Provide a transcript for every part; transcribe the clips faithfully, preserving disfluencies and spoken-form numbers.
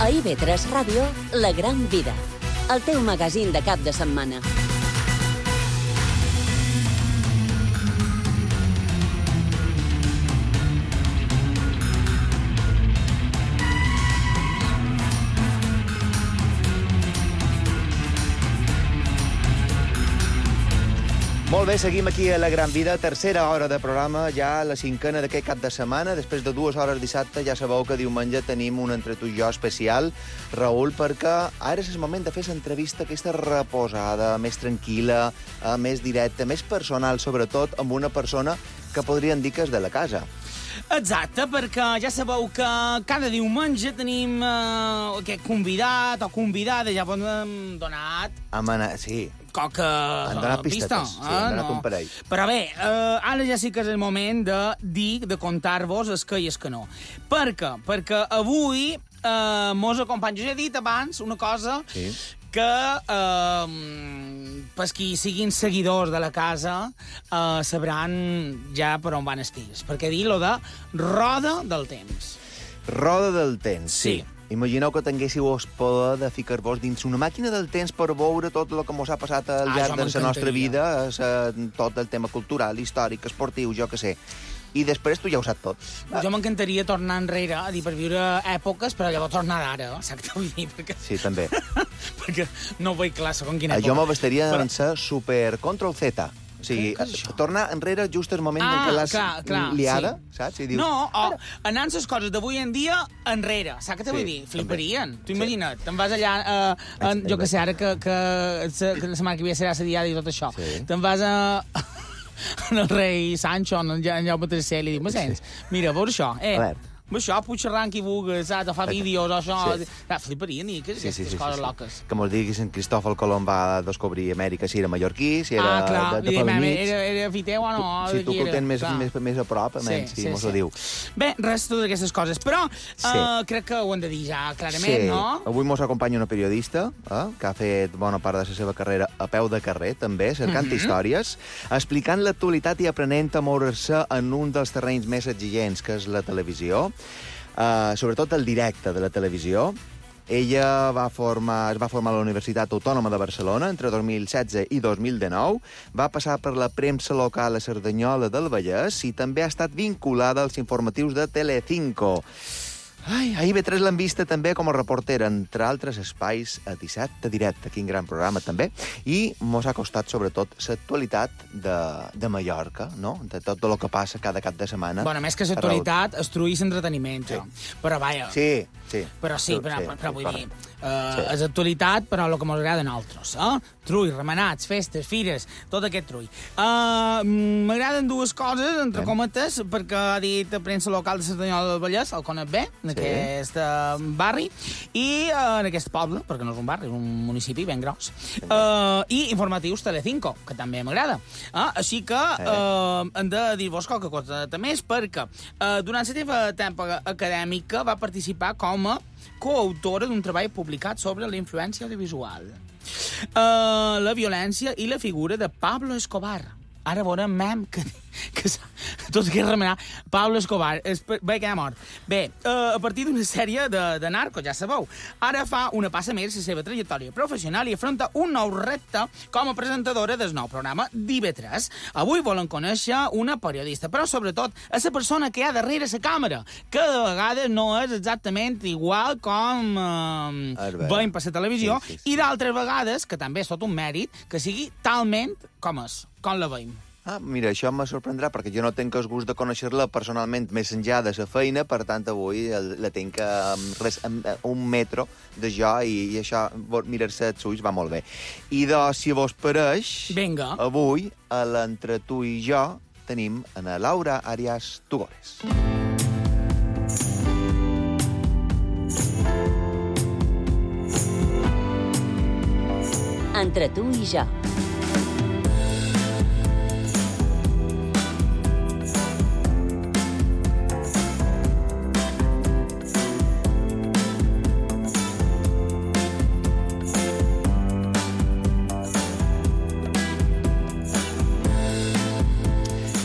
A I V tres Ràdio, La Gran Vida, el teu magazín de cap de setmana. Molt bé, seguim aquí a La Gran Vida, tercera hora de programa, ja la cinquena d'aquest cap de setmana. Després de dues hores dissabte, ja sabeu que diumenge tenim un Entre tu i jo especial, Raül, perquè ara és el moment de fer l'entrevista aquesta reposada, més tranquil·la, més directa, més personal, sobretot amb una persona que podríem dir que és de la casa. Exacte, perquè ja sabeu que cada diumenge tenim eh, aquest convidat o convidada, ja ho hem donat... Amana, sí. Coca... Han donat pistetes, sí, han donat un parell. Però bé, eh, ara ja sí que és el moment de dir, de contar-vos el que i el que no. Per què? Perquè avui eh, mos acompanya, jo he dit abans una cosa... Sí. que eh, per qui siguin seguidors de la casa eh, sabran ja per on van els tirs. Perquè dir lo de roda del temps. Roda del temps, sí. sí. Imagineu que tinguéssiu el poder de ficar-vos dins una màquina del temps per veure tot el que ens ha passat al llarg ah, de la nostra vida, tot el tema cultural, històric, esportiu, jo que sé. I després tu ja ho saps tot. Jo m'encantaria tornar enrere, a dir, per viure èpoques, però llavors tornar d'ara, saps què vull dir? Perquè... Sí, també. perquè no vull clar segons quina època. Jo m'abastaria però... en ser super control Z. O sigui, tornar enrere just el moment ah, en què l'has clar, clar, liada, sí. Saps? I dius, no, o anant les coses d'avui en dia enrere, saps què t'ho sí, vull dir? Fliparien. Tu sí. Imagina't, te'n vas allà, uh, en, jo que sé, ara que, que, que la setmana que ve serà la diada i tot això, sí. Te'n vas a... en el rei Sancho, en Jaume tercer, li dic, me sents? Mira, veure això, eh? A veure. Això, puig xerrant qui vulgui, saps? O fa vídeos, o això... Sí. Ah, fliparien, i aquestes sí, sí, sí, coses sí, sí. loques. Que mos diguis en Cristòfol Colom va descobrir Amèrica, si era mallorquí, si era ah, clar. de, de Palamits... Era, era fiteu o no? Tu, si tu que ho tens més, més, més a prop, almenys, sí, si sí, mos sí. ho diu. Bé, res totes aquestes coses, però sí. uh, crec que ho hem de dir ja clarament, sí. no? Avui mos acompanya una periodista eh, que ha fet bona part de la seva carrera a peu de carrer, també, cercant mm -hmm. històries, explicant l'actualitat i aprenent a moure-se en un dels terrenys més exigents, que és la televisió. Uh, sobretot el directe de la televisió. Ella va formar, es va formar a la Universitat Autònoma de Barcelona entre dos mil setze i dos mil dinou, va passar per la premsa local a Cerdanyola del Vallès i també ha estat vinculada als informatius de Telecinco. Ai, a I V tres l'han vista també com a reportera, entre altres espais, a dissabte directe, quin gran programa també, i mos ha costat sobretot l'actualitat de, de Mallorca, no? De tot el que passa cada cap de setmana. Bueno, més que l'actualitat, es truís entreteniment, sí. Però vaja... Sí, sí. Però sí, però, sí, però, però sí, vull dir... Uh, sí. És actualitat, però el que ens agrada a nosaltres. Eh? Trull, remenats, festes, fires, tot aquest trull. Uh, M'agraden dues coses, entre Bien. cometes, perquè ha dit a premsa local de Cerdanyola del Vallès, el conec bé, en sí. aquest uh, barri, i uh, en aquest poble, perquè no és un barri, és un municipi ben gros, uh, i informatius Telecinco, que també m'agrada. Uh, així que uh, hem de dir-vos qualque cosa més, perquè uh, durant la seva etapa acadèmica va participar com a coautora d'un treball publicat sobre la influència audiovisual, uh, la violència i la figura de Pablo Escobar. Ara veurem, mem, que, que tot que remenar. Pablo Escobar, es, bé, que ha mort. Bé, uh, a partir d'una sèrie de, de narcos, ja sabeu, ara fa una passa més la seva trajectòria professional i afronta un nou repte com a presentadora del nou programa d'I V tres. Avui volen conèixer una periodista, però sobretot a la persona que hi ha darrere la càmera, que de vegades no és exactament igual com uh, veiem per la televisió, sí, sí, sí. I d'altres vegades, que també és tot un mèrit, que sigui talment com és, com la veiem. Ah, mira, això me sorprendrà, perquè jo no tinc el gust de conèixer-la personalment més enllà de la feina, per tant, avui la tinc a, a un metro de jo i, i això, mirar-se els ulls va molt bé. I doncs, si vos pareix, Venga. Avui, a l'Entre tu i jo, tenim a la Laura Arias Tugores. Entre tu i jo.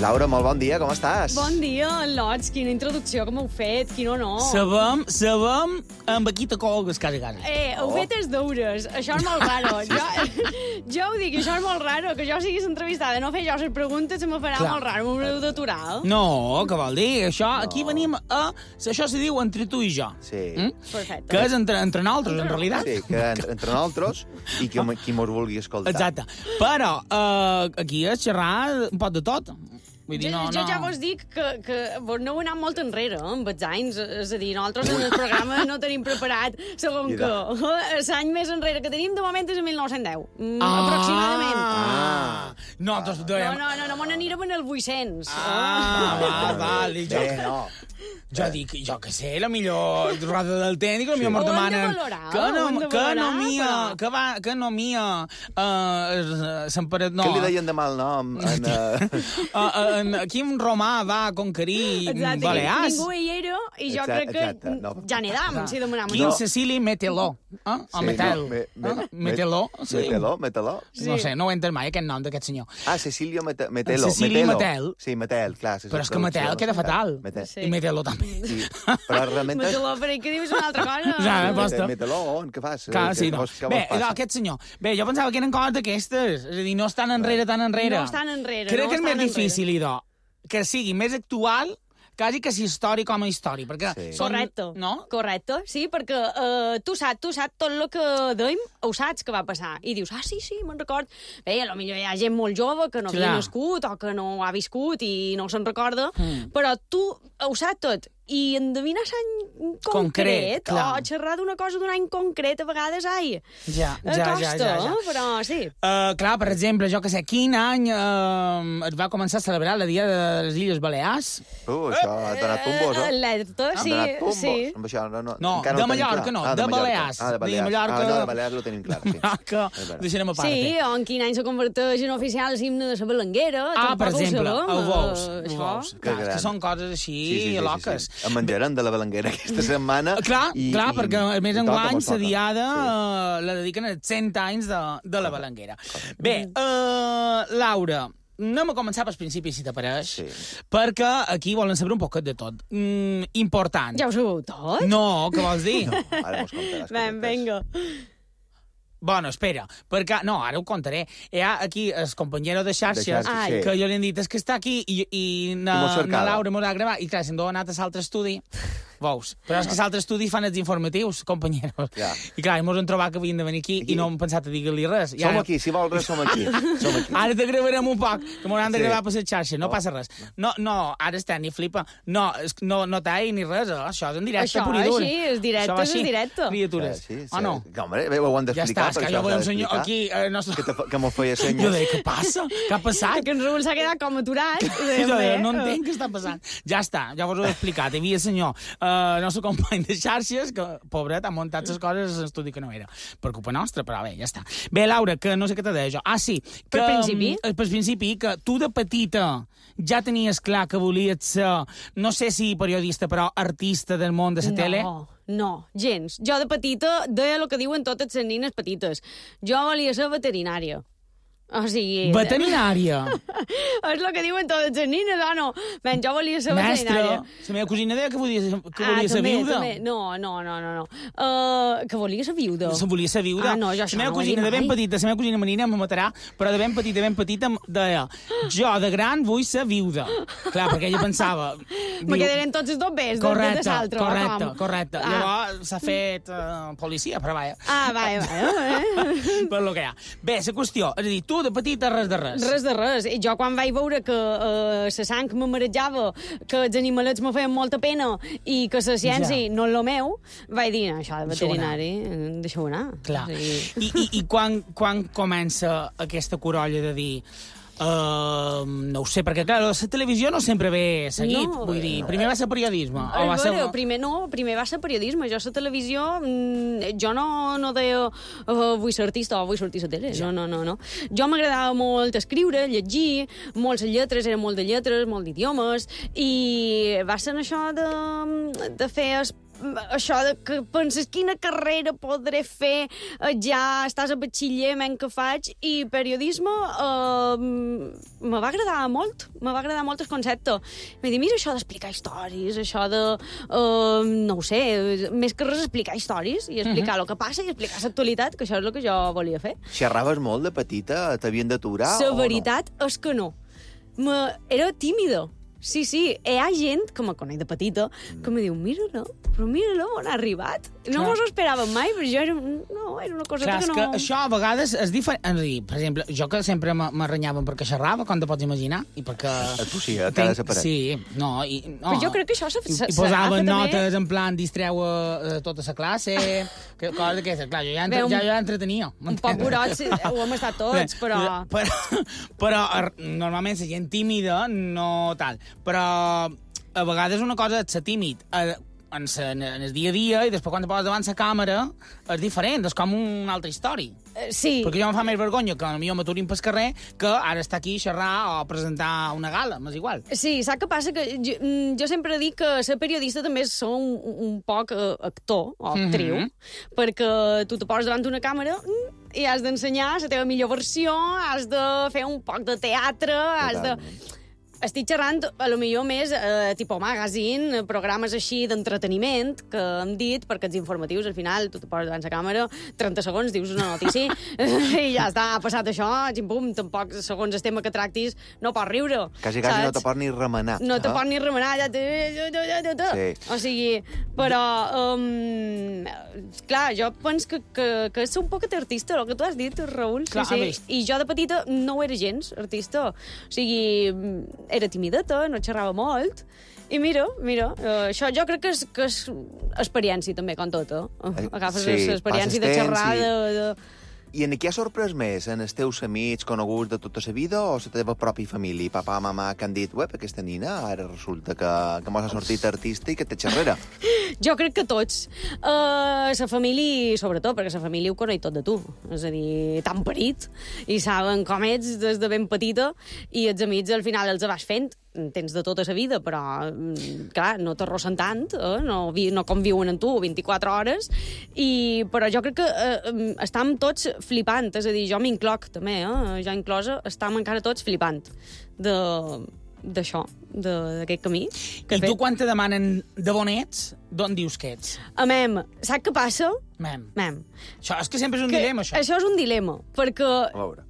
Laura, molt bon dia, com estàs? Bon dia, Lots, quina introducció que m'heu fet, quin honor. Sabem, sabem amb aquí te colgues quasi quasi. Eh, heu fet els deures, això és molt raro. jo, jo ho dic, això és molt raro, que jo siguis entrevistada, no fer jo les preguntes se me farà Clar. molt raro, m'haureu d'aturar. No, què vol dir? Això, aquí venim a... Això se diu entre tu i jo. Sí. Mm? Perfecte. Que és entre, entre nosaltres, en realitat. Sí, que entre, entre nosaltres i qui, qui mos vulgui escoltar. Exacte. Però uh, aquí és xerrar un poc de tot. Vull dir, Jo, no, jo no. ja vos dic que, que vos no heu anat molt enrere, eh, amb els anys. És a dir, nosaltres en el programa no tenim preparat segon I que. L'any més enrere que tenim, de moment, és el mil nou-cents deu. Mm, Ah! aproximadament. Ah! No, doncs No, dèiem... no, no, no, no n'anirem en el vuit-cents. Ah, val, val. I jo, Bé, no. jo dic, jo que sé, la millor roda del tècnic, la millor Sí. mos Ho hem de demanen... valorar, Que ho no, hem de que no valorar, mia, però- que, va, que no mia... Uh, S'emparat, no. Què li deien de mal nom? En, uh... Uh, en, quin romà va conquerir Exacte, Balears? ningú hi era i jo Exacte, crec que exacte, no. ja n'edam, si demanam Quin això. Cecili Meteló. Eh? O Sí, Metel. no, me- me- Eh? Meteló. Sí. Meteló, Meteló. No sé, no ho he entès mai, aquest nom d'aquest senyor. Ah, Cecilio Mete Metelo. Cecili Metelo. Metel. Sí, Metel, clar. Sí, Però és que Metel queda fatal. Metel. Sí. I Meteló també. Sí. Però realment... Meteló, però què dius una altra cosa? Ja, Mete- basta. Meteló, on? Què fas? Clar, Què sí, no. vols- què Bé, vols passar? aquest senyor. Bé, jo pensava que eren coses d'aquestes. És a dir, no estan enrere, tan enrere. No estan enrere, Crec no que és més estan difícil, idò, que sigui més actual quasi que si històric com a històric, perquè Sí. són... Correcte. No? Correcte, sí, perquè uh, tu saps, tu saps tot el que dèiem, ho saps que va passar. I dius, ah, sí, sí, me'n record. Bé, a lo millor hi ha gent molt jove que no Clar. havia nascut o que no ha viscut i no se'n recorda, Mm. però tu ho saps tot. I endevinar l'any concret, Concret, clar. o xerrar d'una cosa d'un any concret, a vegades, ai, Ja, eh, ja, costa, ja, ja, ja. eh? Però sí. Uh, clar, per exemple, jo que sé, quin any uh, es va començar a celebrar la Dia de les Illes Balears? Uh, això ha donat tumbos, eh? Alerta, Han sí, donat tumbos. sí. Amb això, no, no, No, encara de ho tenim Mallorca clar. no, Ah, de Mallorca. Balears. Ah, de De Balears. Mallorca- Ah, no, de Balears ho tenim clar, sí. Que És veritat. deixarem a part. Sí, aquest. o en quin any se converteix en oficial l'himne de la Belenguera. Ah, tampoc per ho exemple, sabem, ho veus, eh, ho això. veus. Clar, és gran. que són coses així, Sí, sí, sí, loques. Sí, sí. Em menjaran de la Belenguera aquesta setmana. Clar, i, clar, i, perquè a més i toca, enguany mos la toca. diada Sí. eh, la dediquen als cent anys de, de la Belenguera. Bé, uh, Laura, anem a començar pels principis, si t'apareix, Sí. perquè aquí volen saber un poquet de tot. Mm, important. Ja ho sabeu tot? No, què vols dir? No, ara mos contaràs. Ben, vinga. Bueno, espera, perquè... No, ara ho contaré. Hi ha aquí el companyero de xarxes, De xarxes, Ai. sí. que jo li hem dit, és que està aquí, i, i na, I mos cercava. na Laura m'ho ha gravat, i clar, si em anat a l'altre estudi, veus? Però és que l'altre estudi fan els informatius, companyeros. Ja. I clar, ens hem trobat que havien de venir aquí, Aquí. i no hem pensat a dir-li res. I Som ara, aquí, si vols res, som aquí. Som aquí. Ara te gravarem un poc, que m'hauran de Sí. gravar per les xarxes, no, No. passa res. No, no, ara està, ni flipa. No, és, que no, no tall ni res, eh? Això és en directe, Això, pur i dur. així, és directe, Això va és així, directe. Criatures. Sí, sí, O no? Que, home, bé, ho han Ja d'explicar. està, és per que això jo veig s'ha un senyor d'explicar. aquí... Eh, nostre... Que, te, fa- que mos feia Jo senyes. deia, què passa? Què ha passat? Que en Raül s'ha quedat com aturat. I jo deia, no entenc què està passant. Ja està, ja vos ho he explicat. Hi havia el senyor, eh, el nostre company de xarxes, que, pobret, ha muntat les coses en estudi que no era. Per culpa nostra, però bé, ja està. Bé, Laura, que no sé què t'he de jo. Ah, sí. Que, Per principi? mm, Per principi, que tu de petita ja tenies clar que volies ser, no sé si periodista, però artista del món de la tele? No, no, gens. Jo de petita deia el que diuen totes les nines petites. Jo volia ser veterinària. O sigui... Veterinària. És el que diuen totes les nines, o no? Ben, jo volia ser Mestre. veterinària. La meva cosina deia que volia, que Ah, volia ser també, viuda. també. No, no, no, no. no. Uh, que volia ser viuda. Se volia ser viuda. Ah, no, jo això la meva no ho he cosina dit de ben mai. petita, la meva cosina Marina em matarà, però de ben petita, ben petita, em deia, jo de gran vull ser viuda. Clar, perquè ella pensava... Me quedarem tots els dos bes, de, Correcte, de l'altre. o correcte, com? correcte. Ah. Llavors s'ha fet uh, policia, però vaja. Ah, vaja, vaja. Eh? Per lo que hi ha. Bé, la qüestió, és a dir, tu de petita res de res. Res de res. I jo quan vaig veure que eh, la sang me marejava, que els animalets me feien molta pena i que la ciència Ja. no és lo meu, vaig dir, no, això de Deixa-ho anar. veterinari, deixa-ho anar. Clar. O sigui, I, i, i quan, quan comença aquesta corolla de dir... Uh, no ho sé, perquè clar, la televisió no sempre ve seguit, No, vull dir, primer va ser periodisme, o A va ser... veure, primer no, primer va ser periodisme. Jo a la televisió, mm, jo no, no deia uh, vull ser artista o vull sortir a la tele. No, no, no, no. Jo m'agradava molt escriure, llegir, molts lletres, eren molt de lletres, molt d'idiomes, i va ser això de, de fer es, això de que penses quina carrera podré fer, eh, ja estàs a batxiller, men, què faig, i periodisme eh, me va agradar molt, me va agradar molt el concepte. M'he dit, mira, això d'explicar històries, això de, eh, no ho sé, més que res explicar històries i explicar el uh -huh. que passa i explicar l'actualitat, que això és el que jo volia fer. Xerraves molt de petita? T'havien d'aturar La o veritat no? és que no. Me... Era tímida. Sí, sí, hi ha gent que me coneix de petita que me diu, mira-la, però mira-la, on ha arribat. No mos ho esperàvem mai, però jo era, no, era una cosa Clar, que no... que això a vegades és diferent. És a dir, per exemple, jo que sempre m'arranyaven perquè xerrava, com te pots imaginar, i perquè... Et possia, cada separat. Sí, no, i... No. Però jo crec que això s'agafa I, i posaven notes en plan distreu a, a tota la classe, que, cosa d'aquestes. Clar, jo ja, entre, un, ja, ja entretenia. Un poc brots, ho hem estat tots, però... Però, però, però normalment la gent tímida no tal. Però a vegades una cosa és ser tímid en, sa, en el dia a dia i després quan te poses davant la càmera és diferent, és com una altra història. Uh, sí. Perquè jo em fa més vergonya que potser m'aturin pel carrer que ara estar aquí a xerrar o presentar una gala, m'és igual. Sí, saps què passa? Que jo, jo sempre dic que ser periodista també és un, un poc uh, actor o actriu, mm -hmm. perquè tu te poses davant d'una càmera i has d'ensenyar la teva millor versió, has de fer un poc de teatre, has de... Estic xerrant, a lo millor més, eh, tipus magazine, programes així d'entreteniment, que hem dit, perquè els informatius, al final, tu te poses davant la càmera, trenta segons, dius una notícia, i ja està, ha passat això, xim-pum, tampoc, segons el tema que tractis, no pots riure. Quasi, quasi saps? No te pots ni remenar. No te pots ni remenar, ja te... Sí. O sigui, però, um, clar, jo penso que, que, que és un poc artista, el que tu has dit, Raül, clar, sí, sí. I jo de petita no ho era gens, artista. O sigui, era timideta, no xerrava molt, i mira, mira, uh, això jo crec que és, que és experiència també, com tot, eh? Agafes sí, l'experiència de xerrar, i... de... de... I en qui ha sorprès més? En els teus amics coneguts de tota la vida o la teva pròpia família? Papà, mamà, que han dit, uep, aquesta nina ara resulta que, que mos ha sortit artista i que té xerrera. Jo crec que tots. Uh, la família, sobretot, perquè la família ho coneix tot de tu. És a dir, t'han parit i saben com ets des de ben petita i els amics al final els vas fent. Tens de tota la vida, però, clar, no t'arrossen tant, eh? no, vi, no conviuen amb tu vint-i-quatre hores, i, però jo crec que eh, estem tots flipant, és a dir, jo m'incloc també, eh? jo inclosa, estem encara tots flipant de d'això, d'aquest camí. I tu, quan te demanen de bon ets, d'on dius que ets? A mem, saps què passa? Mem. Mem. Això és que sempre és un que dilema, això. Això és un dilema, perquè... A veure.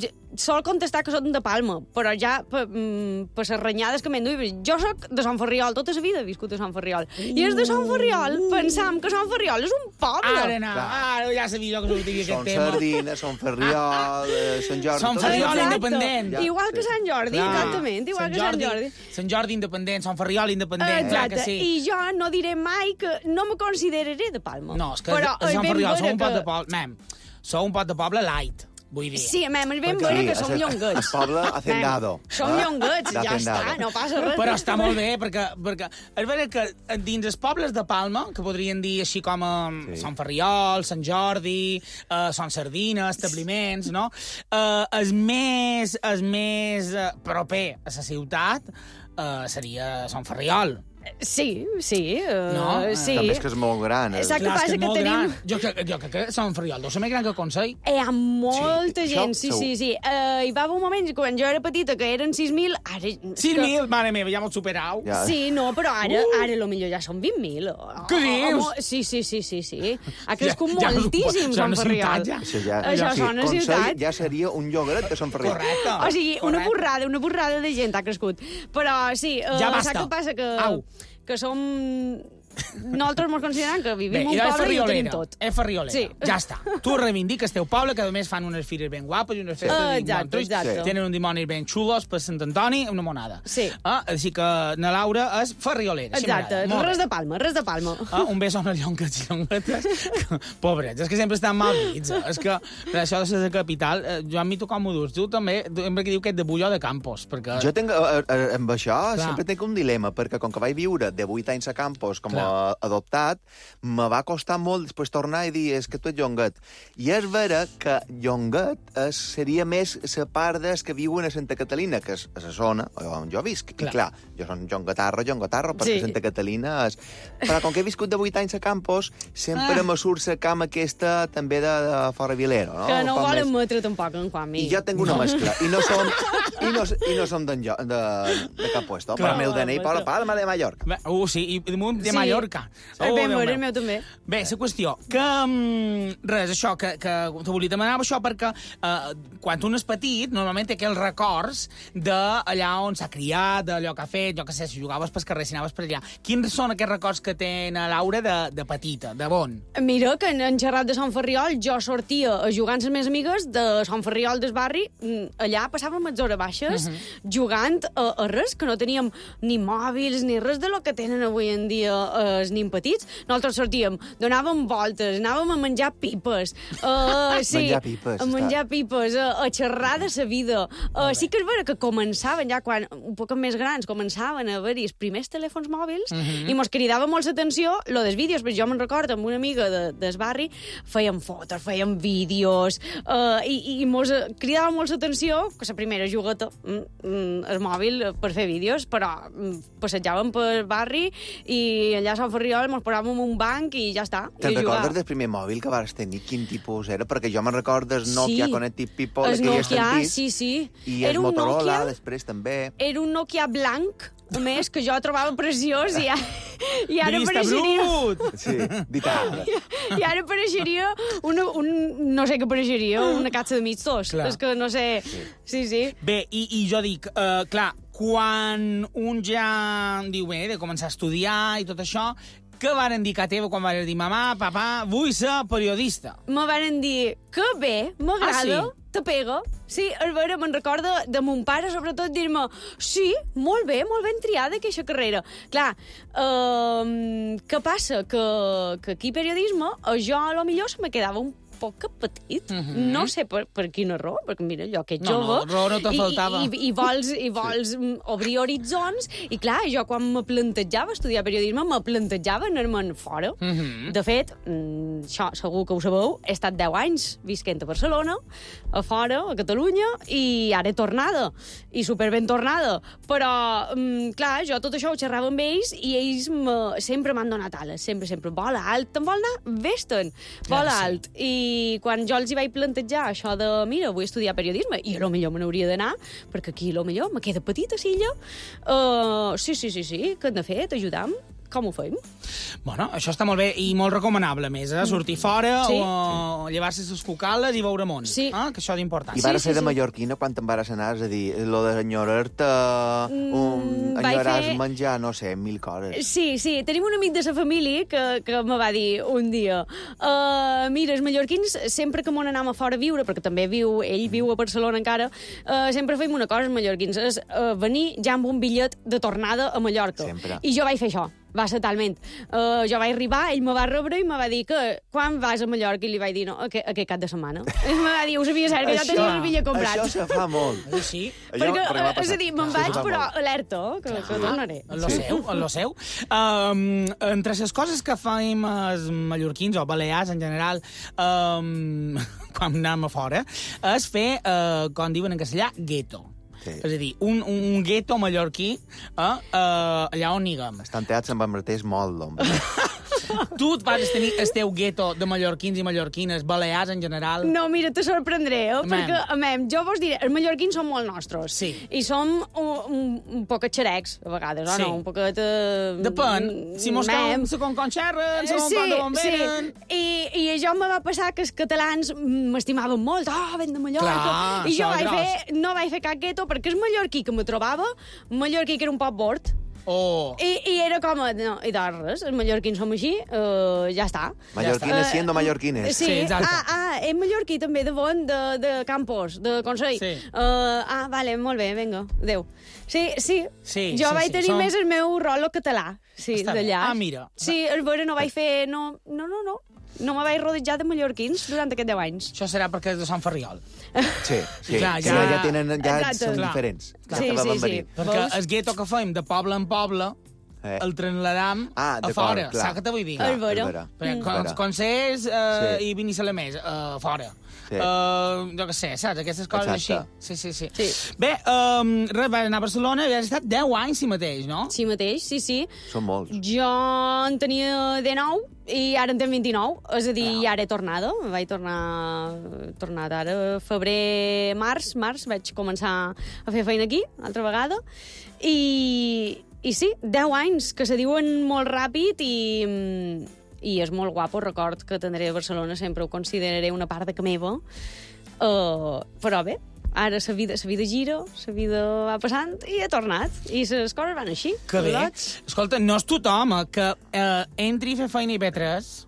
Sol contestar que soc de Palma, però ja per, mm, per les renyades que m'enduï, jo soc de Sant Ferriol, tota la vida he viscut a Sant Ferriol. Uh, I és de Sant Ferriol, uh, pensam que Sant Ferriol és un poble. Ara no, ara ja sabia jo que sortia aquest tema. Són Sardina, Sant Ferriol, eh, Sant Jordi... Sant Ferriol independent. Ja, igual que Sant Jordi, Clar. exactament, igual Sant que Sant Jordi. Sant Jordi independent, Sant Ferriol independent, clar que sí. I jo no diré mai que no me consideraré de Palma. No, és que però, a Sant Ferriol som un pot de poble... Mem, som un pot de poble light. Vull dir. Sí, mem, és ben vera que som llonguets. El poble hacendado. Som llonguets, ja està, no passa res. Però està molt bé, perquè, perquè és vera que dins els pobles de Palma, que podrien dir així com sí. Sant Ferriol, Sant Jordi, eh, Sant Sardina, establiments, no? Eh, el més, el més eh, proper a la ciutat eh, seria Sant Ferriol. Sí, sí. Uh, no? sí. També és que és molt gran. Saps què passa? Que, que tenim... Gran. Jo, jo crec que Sant Ferriol deu ser més gran que el Consell. Hi ha molta sí, gent, sí, sí, sí. Uh, hi va haver un moment, quan jo era petita, que eren sis mil... sis mil? Que... Mare meva, ja m'ho superau. Ja. Sí, no, però ara, uh. ara lo millor ja són vint mil. Què dius? Sí, sí, sí, sí, sí. Ha crescut ja, moltíssim ja Sant Ferriol. Ja. Això, ja, Això sí, sona ciutat. Ja seria un llogaret de Sant Ferriol. Correcte. O sigui, Correcte. una borrada, una borrada de gent ha crescut. Però sí, uh, ja basta. Saps què passa? Que... Au. que som... Nosaltres ens considerem que vivim Bé, un poble i ho tenim tot. És ferriolera, sí. Ja està. Tu reivindiques el teu poble, que a més fan unes fires ben guapes i unes festes uh, ben exacte, exacte. Tenen un dimoni ben xulos per Sant Antoni, una monada. Sí. Ah, així que na Laura és ferriolera. Exacte, res de Palma, res de Palma. Ah, un beso a les llonques i llonguetes. Pobrets, és que sempre estan mal dits. És que per això de ser de capital, eh, jo a mi tu com ho dus? Tu també, sempre que diu que ets de Bulló de Campos. Perquè... Jo tenc, eh, eh, amb això, Clar. sempre tinc un dilema, perquè com que vaig viure de vuit anys a Campos, com yeah. adoptat, me va costar molt després tornar i dir, és que tu ets Llonguet. I és vera que Llonguet es, seria més la part dels que viuen a Santa Catalina, que és a la zona on jo visc. Clar. I clar, jo som Llonguetarro, Llonguetarro, perquè sí. Santa Catalina és... Però com que he viscut de vuit anys a Campos, sempre ah. me surt la cama aquesta també de, de Fora Vilero, no? Que no ho volen metre tampoc en quan mi. I jo tinc una mescla. I no som, i no, i no som de, de, de cap puesto. Clar. Però el meu D N I parla Palma de Mallorca. Bé, uh, sí, i de, de sí. Mallorca. Oh, ben, el meu també. Bé, la qüestió, que... Um, res, això, que, que te volia demanar això perquè uh, quan un és petit, normalment té aquells records d'allà on s'ha criat, d'allò que ha fet, jo que sé, si jugaves pel carrer, si anaves per allà. Quins són aquests records que té a Laura de, de petita, de bon? Mira, que en xerrat de Sant Ferriol jo sortia a jugar amb les meves amigues de Sant Ferriol del barri, allà passàvem les hores baixes, uh -huh. jugant a, a res, que no teníem ni mòbils ni res de lo que tenen avui en dia els nins petits. Nosaltres sortíem, donàvem voltes, anàvem a menjar pipes. Uh, sí, menjar pipes. A menjar pipes, a, a xerrar de sa vida. Uh, sí que és vera que començaven, ja quan un poc més grans, començaven a haver-hi els primers telèfons mòbils uh -huh. i mos cridava molt l'atenció lo dels vídeos, perquè jo me'n recordo amb una amiga de, del barri, fèiem fotos, fèiem vídeos, uh, i, i mos cridava molt l'atenció que la primera jugueta, mm, mm, el mòbil per fer vídeos, però mm, passejàvem pel barri i allà a Sant Ferriol mos posàvem en un banc i ja està. Te'n recordes del primer mòbil que vas tenir? Quin tipus era? Perquè jo me'n recordo el Nokia sí. Connected People, el que Nokia, ja sentit, sí, sí. i era el Motorola, Nokia, després també. Era un Nokia blanc, a més, que jo trobava preciós i, i ara Vista apareixeria... brut! Sí, vital. I, I ara apareixeria una, un... No sé què apareixeria, una catxa de mig tos. Clar. És que no sé... Sí, sí. sí. Bé, i, i jo dic, uh, clar, quan un ja diu, bé, de començar a estudiar i tot això, què varen dir que teva quan varen dir, mamà, papà, vull ser periodista? Me varen dir, que bé, m'agrada, ah, sí? te pega. Sí, a veure, me'n recorda de mon pare, sobretot, dir-me, sí, molt bé, molt ben triada aquesta carrera. Clar, uh, què passa? Que, que aquí periodisme, jo a lo millor se me quedava un poc petit, uh -huh. no sé per, per quina raó, perquè mira, jo que ets no, jove... No, raó no te faltava. I, i, i vols, i vols sí. obrir horitzons, i clar, jo quan me plantejava estudiar periodisme, me plantejava anar-me'n fora. Uh -huh. De fet, això segur que ho sabeu, he estat deu anys visquent a Barcelona, a fora, a Catalunya, i ara he tornada, i superben tornada. Però, clar, jo tot això ho xerrava amb ells, i ells me, sempre m'han donat ales, sempre, sempre. Vola alt, te'n vol anar? Vés-te'n. Vola ja, sí. alt. I I quan jo els hi vaig plantejar això de, mira, vull estudiar periodisme, i a lo millor me n'hauria d'anar, perquè aquí a lo millor me queda petita, silla, uh, sí, sí, sí, sí, què hem de fer? T'ajudam? Com ho fem? Bueno, això està molt bé i molt recomanable, més, eh? Sortir fora sí. o llevar-se les cucales i veure món. Sí. Eh? Que això és important. I vas sí, ser sí, de sí. mallorquina quan te'n vas anar? És a dir, lo d'enyorar-te, um, enyorar-se fer... menjar, no sé, mil coses. Sí, sí. Tenim un amic de la família que, que me va dir un dia, uh, mira, els mallorquins, sempre que m'on anam a fora a viure, perquè també viu, ell viu a Barcelona encara, uh, sempre fem una cosa, els mallorquins, és uh, venir ja amb un bitllet de tornada a Mallorca. Sempre. I jo vaig fer això. Va ser talment. Uh, jo vaig arribar, ell me va rebre i me va dir que quan vas a Mallorca, i li vaig dir no, aquest, aquest cap de setmana. Ell me va dir, ho sabia cert, que jo tenia el bitllet comprat. Això se fa molt. Sí. Perquè, Allò, és a dir, me'n vaig, però alerta, que, que tornaré. En lo seu, en lo seu. Um, entre les coses que fem els mallorquins, o balears en general, um, quan anem a fora, és fer, uh, com diuen en castellà, gueto. Sí. És a dir, un, un gueto mallorquí eh, uh, allà on niguem. Estan teats se'n va marteix molt, l'home. Tu vas tenir el teu gueto de mallorquins i mallorquines, balears en general? No, mira, te sorprendré, eh? Perquè, a mi, jo vos diré, els mallorquins són molt nostres. Sí. I som un, un, un poquet xerecs, a vegades, o sí. no? Un poquet... Uh, Depèn. Si mos cal, se con conxerren, se con sí, quan de venen... Sí. I, I això me va passar que els catalans m'estimaven molt. Oh, ven de Mallorca. Clar, I jo vaig gros. fer, no vaig fer cap gueto perquè el mallorquí que me trobava, un mallorquí que era un poc bord, Oh. I, I era com, no, i doncs res, els mallorquins som així, uh, ja està. Mallorquines ja siendo mallorquines. Sí, sí, exacte. Ah, ah, és mallorquí també, de bon, de, de Campos, de Consell. Sí. Uh, ah, vale, molt bé, vinga, adéu. Sí, sí, sí jo sí, vaig sí, tenir som... més el meu rol català, sí, d'allà. Ah, mira. Sí, el veure no vaig fer, no, no, no, no. No me vaig rodejar de mallorquins durant aquests deu anys. Això serà perquè és de Sant Ferriol. Sí, sí. Clar, ja, ja- ja, tenen, ja Exacte. són Clar. diferents. Sí, Ja sí, sí. venir. Perquè Veus? el gueto que fem de poble en poble Eh. el trasladam Ah, a d'acord, fora, clar. saps què te vull dir? Clar, El vera. és vera. Perquè Mm. con- Vera. concerts eh, Sí. i Vinícius més, uh, fora. Sí. Uh, jo què sé, saps? Aquestes coses Exacte. així. Sí, sí, sí. Sí. Bé, um, res, vas anar a Barcelona i has estat deu anys si mateix, no? Sí mateix, sí, sí. Són molts. Jo en tenia dinou i ara en tenc vint-i-nou, és a dir, ja ara he tornat. Vaig tornar, tornat ara, febrer, març, març, vaig començar a fer feina aquí, altra vegada, i, i sí, deu anys, que se diuen molt ràpid i, i és molt guapo. Record que tindré a Barcelona, sempre ho consideraré una part de que meva, uh, però bé, ara la vida, la vida gira, la vida va passant i he tornat. I les coses van així. Que bé. Saps? Escolta, no és tothom eh, que eh, entri a fer feina i ve tres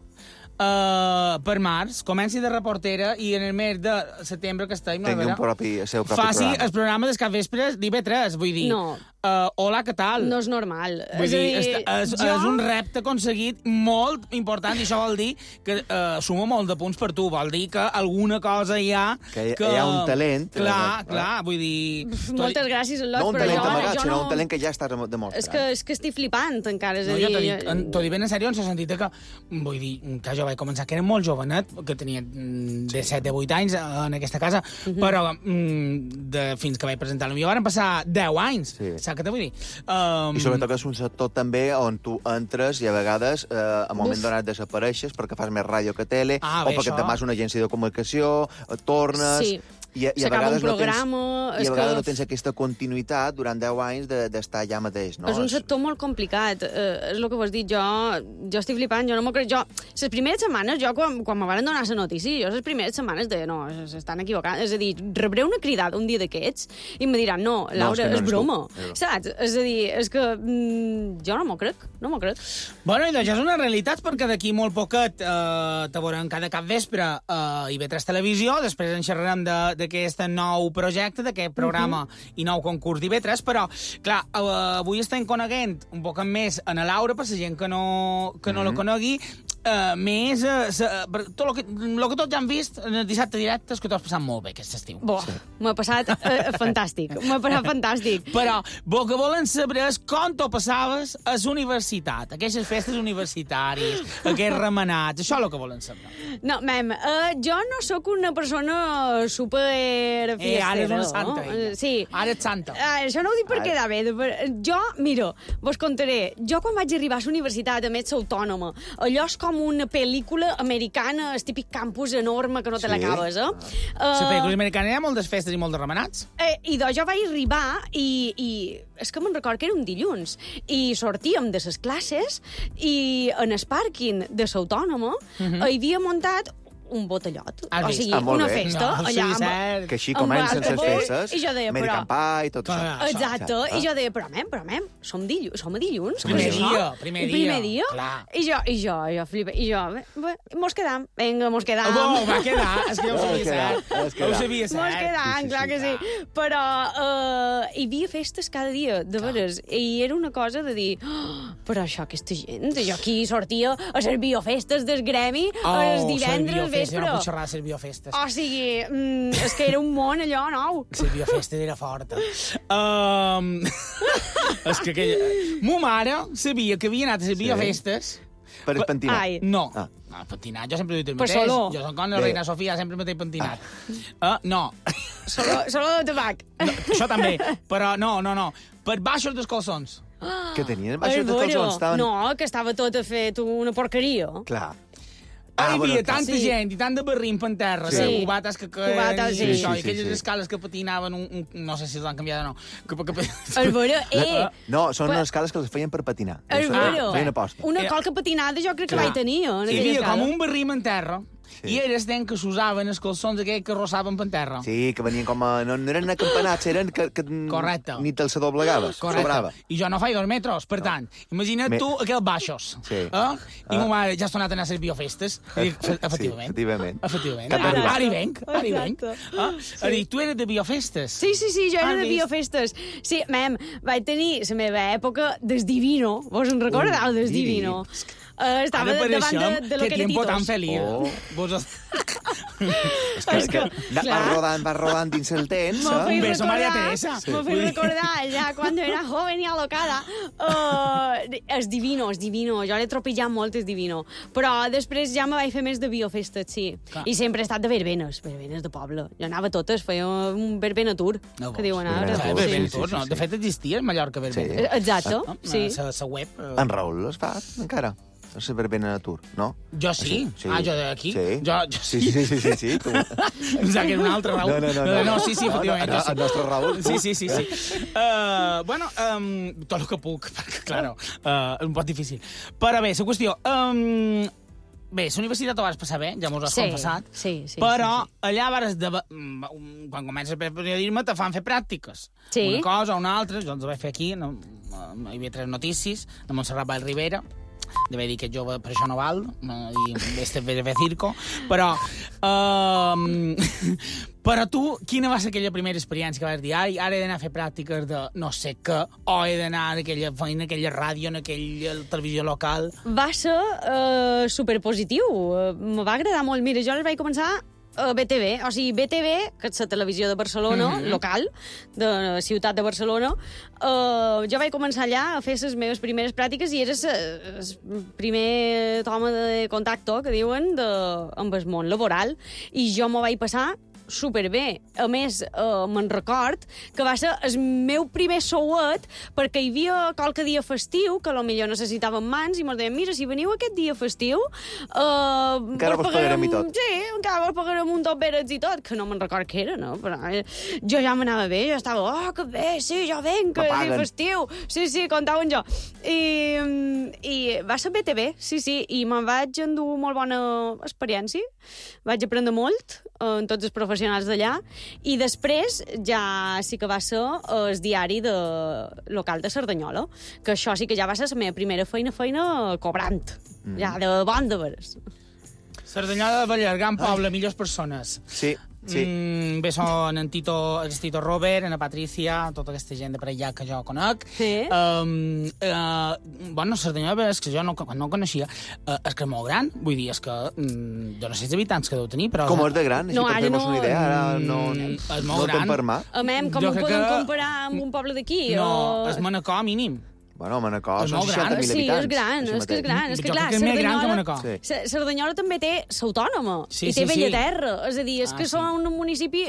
uh, per març, comenci de reportera i en el mes de setembre que estem... a Tingui veure, un propi, el seu propi faci programa. el programa dels capvespres d'I V tres, vull dir... No. Uh, hola, què tal? No és normal. Vull és dir, a és, dir, és, jo... és un repte aconseguit molt important i això vol dir que uh, suma molt de punts per tu. Vol dir que alguna cosa hi ha... Que hi- hi ha un talent. Clar, Eh, clar, vull dir... Moltes gràcies, Lot, No un però talent jo, amagat, jo sinó no... un talent que ja estàs demostrant. És que, és que estic flipant, encara. És No, a jo t'ho dir, dic, en- t'ho dic ben en sèrio, en el sentit que, vull dir, que jo vaig començar, que era molt jovenet, que tenia mm, de set a vuit anys en aquesta casa, uh -huh. però mm, de, fins que vaig presentar-lo millor van passar deu anys, Sí. saps què t'ho vull dir? Um, I sobretot que és un sector també on tu entres i a vegades eh, a moment Uf. donat desapareixes perquè fas més ràdio que tele, Ah, o bé, perquè això. te'n vas a una agència de comunicació, eh, tornes... Sí. I, i a S'acaba vegades un no tens, programa, i és a vegades que- no tens aquesta continuïtat durant deu anys de- d'estar allà mateix, no? És un sector molt complicat, eh, és el que ho has dit, jo, jo estic flipant, jo no m'ho crec, jo, les primeres setmanes, jo quan, quan me van donar la notícia, jo les primeres setmanes de, no, s'estan equivocant, és a dir, rebré una cridada un dia d'aquests i me diran, no, Laura, és que no és, eres broma, tu. saps? És a dir, és que mm, jo no m'ho crec, no m'ho crec. Bueno, i això és una realitat, perquè d'aquí molt poquet eh, te veurem cada cap vespre a I V tres Televisió, després en xerrarem de- d'aquest nou projecte, d'aquest programa uh -huh. i nou concurs d'I V tres, però, clar, eh, avui estem coneguent un poc més a la Laura, per la gent que no, que no uh -huh. la conegui, eh, més eh, sa, per tot el que, lo que tots ja han vist en el dissabte directe és que t'ho has passat molt bé aquest estiu. Bo, sí. m'ha passat eh, fantàstic, m'ha passat fantàstic. Però el que volen saber és com t'ho passaves a la universitat, aquestes festes universitàries, aquests remenats, això és el que volen saber. No, mem, uh, jo no sóc una persona super Eh, ara és una fiestera, santa, no? ella. Eh, Sí. Ara ets santa. Uh, això no ho dic per Ara. quedar bé. de- per- Jo, mira, vos contaré. Jo quan vaig arribar a la universitat, a més autònoma, allò és com una pel·lícula americana, el típic campus enorme que no te Sí. l'acabes, eh? La Uh, pel·lícula americana hi ha moltes festes i molts de remenats. Eh, I doncs jo vaig arribar i, i és que me'n record que era un dilluns i sortíem de les classes i en el pàrquing de l'Autònoma uh -huh. hi havia muntat un botellot. Has O vist? sigui, Ah, molt una bé. festa. No, allà, sí, amb- cert. Que així amb comencen les altaveu, festes, i jo deia, American però- Pie i tot Clar, això. Exacte, Ah. i jo deia, però mem, però mem, som dilluns, som a dilluns. Primer què és dia, això? primer I dia, primer dia. clar. I jo, i jo, jo flipa, i jo, bé, bé, mos quedam, vinga, mos quedam. Oh, va quedar, és que jo ho Va sabia quedar, cert. va Jo ho quedar. sabia Mos cert. quedam, Sí, sí, clar sí, que sí. Però uh, hi havia festes cada dia, de veres, i era una cosa de dir, oh, però això, aquesta gent, jo aquí sortia a ser biofestes del gremi Oh, els divendres al Serviofestes, jo vespre. no puc xerrar de Serviofestes. O sigui, mm, és que era un món allò nou. Serviofestes era forta. Um, és que aquella... Mo mare sabia que havia anat a Serviofestes. Per espentinar. Ai. No. Ah. No, pentinat, jo sempre he dit el Per mateix. solo. Jo soc com la Bé. reina Sofia, sempre m'he pentinat. Ah. Uh, no. Solo, solo de tabac. no, això també, però no, no, no. Per baixos dels calçons. Que tenien Ai, baixos de tots bueno. on estaven... No, que estava tot fet una porqueria. Clar. Ah, hi havia bueno, clar. tanta Sí. gent i tant de barrim per terra, Sí. sí. cubates que... que Cubates, i sí. això, Sí, i sí, aquelles sí. escales que patinaven, un, un, no sé si l'han canviat o no. Que, que, que... El veure, eh, No, són Pa- unes escales que les feien per patinar. el Això veure. feien aposta. Una Eh, colca patinada jo crec que clar. vaig tenir, eh, en Hi aquella havia com escala. un barrim en terra, Sí. i era el temps que s'usaven els calçons aquells que arrossaven per terra. Sí, que venien com a... No, no eren acampanats, eren que, que Correcte. ni te'ls doblegaves. Sobrava. I jo no faig dos metres, per tant, imagina't Me- tu aquells baixos. Sí. Eh? I Ah. ma mare ja has tornat a anar a les biofestes. I dic, Sí, efectivament. efectivament. Efectivament. Que t'ha Ara, arribat. ara hi venc, ara hi venc. Exacte. Ah? Sí. Dir, tu eres de biofestes. Sí, sí, sí, jo era Has de vist? biofestes. Sí, mem, vaig tenir la meva època des Divino. Vos en recordeu, des Ui, Divino? Uh, estava davant de, de lo que era tiempo Titos. tan feliz. Oh. Vos... És que, és que va, va rodant, va rodant dins el temps. Me Eh? feia Un beso, recordar- María Teresa. Me feia recordar ja quan era joven i alocada. Uh, és divino, és divino. Jo l'he tropillat molt, és divino. Però després ja me vaig fer més de biofestes, sí. Clar. I sempre he estat de verbenes, verbenes de poble. Jo anava a totes, feia un verbena tour, No que diuen ara. Verbena Ah, tour, Verbena sí, sí, Tour, sí, no? sí. De fet, existia a Mallorca Verbena. Sí. Exacte, No? sí. La, la web... Eh... En Raül es fa encara. La seva verbena de Tour, no? Jo sí. Sí. Ah, jo d'aquí? Sí. Jo, jo Sí, sí, sí, sí, sí. Tu... Pensava que era un altre Raül. No, no, no, no. no sí, sí, efectivament. No, no, el nostre Raül, tu. Sí, sí, sí. sí. Uh, bueno, um, tot el que puc, perquè, claro, uh, un poc difícil. Però bé, la qüestió... Um, bé, la universitat ho vas passar bé, ja m'ho has Sí, confessat. sí, sí, Però sí, sí. allà vares de... quan comences a fer periodisme te fan fer pràctiques. Sí. Una cosa o una altra, jo els vaig fer aquí, no, hi havia tres notícies, de Montserrat Vall Rivera, d'haver dit que jove per això no val, i este ve fer circo, però... Um, però tu, quina va ser aquella primera experiència que vas dir, ai, ara he d'anar a fer pràctiques de no sé què, o he d'anar a aquella feina, a aquella ràdio, en aquella televisió local... Va ser uh, superpositiu. Uh, me va agradar molt. Mira, jo les vaig començar a B T V, o sigui, B T V, que és la televisió de Barcelona, mm -hmm. local, de la ciutat de Barcelona, uh, jo vaig començar allà a fer les meves primeres pràctiques i era el primer toma de contacte, que diuen, de, amb el món laboral, i jo m'ho vaig passar superbé. A més, eh, me'n record que va ser el meu primer souet perquè hi havia qualque dia festiu que potser necessitàvem mans i ens deien, mira, si veniu aquest dia festiu eh, Encara vos pagarem i tot. Sí, encara vos pagarem un tot berets i tot, que no me'n record què era, no? Però eh, jo ja m'anava bé, jo estava, oh, que bé, sí, jo venc, que és dia festiu. Sí, sí, comptaven jo. I, i va ser B T V, sí, sí, i me'n vaig endur molt bona experiència. Vaig aprendre molt en tots els professionals d'allà, i després ja sí que va ser el diari de, local de Cerdanyola, que això sí que ja va ser la meva primera feina, feina cobrant, mm. ja de bon de veres. Cerdanyola de Bellver, poble, millors persones. Sí, sí. Mm, bé, són en Tito, el Tito Robert, en la Patricia, tota aquesta gent de per allà que jo conec. Sí. Um, uh, bueno, Cerdanyola, és que jo no, quan no ho coneixia, uh, és que és molt gran, vull dir, és que um, jo no sé els habitants que deu tenir, però... Com és de gran? Així No, per ara fer-nos no- una idea, ara no, Mm, és no molt el gran. tom per mà. A mem, com Jo ho crec podem que- comparar amb un poble d'aquí? No, o... és Manacor, mínim. Bueno, Manacor És són molt gran. seixanta mil Sí, habitants. és gran, així és que és mateix. gran. És que, Jo clar, crec que és més gran que Cerdanyola- Manacor. Sí. Ce- Cerdanyola també té l'autònoma, Sí, i sí, té sí. Bellaterra. És a dir, és Ah, que sí. són un municipi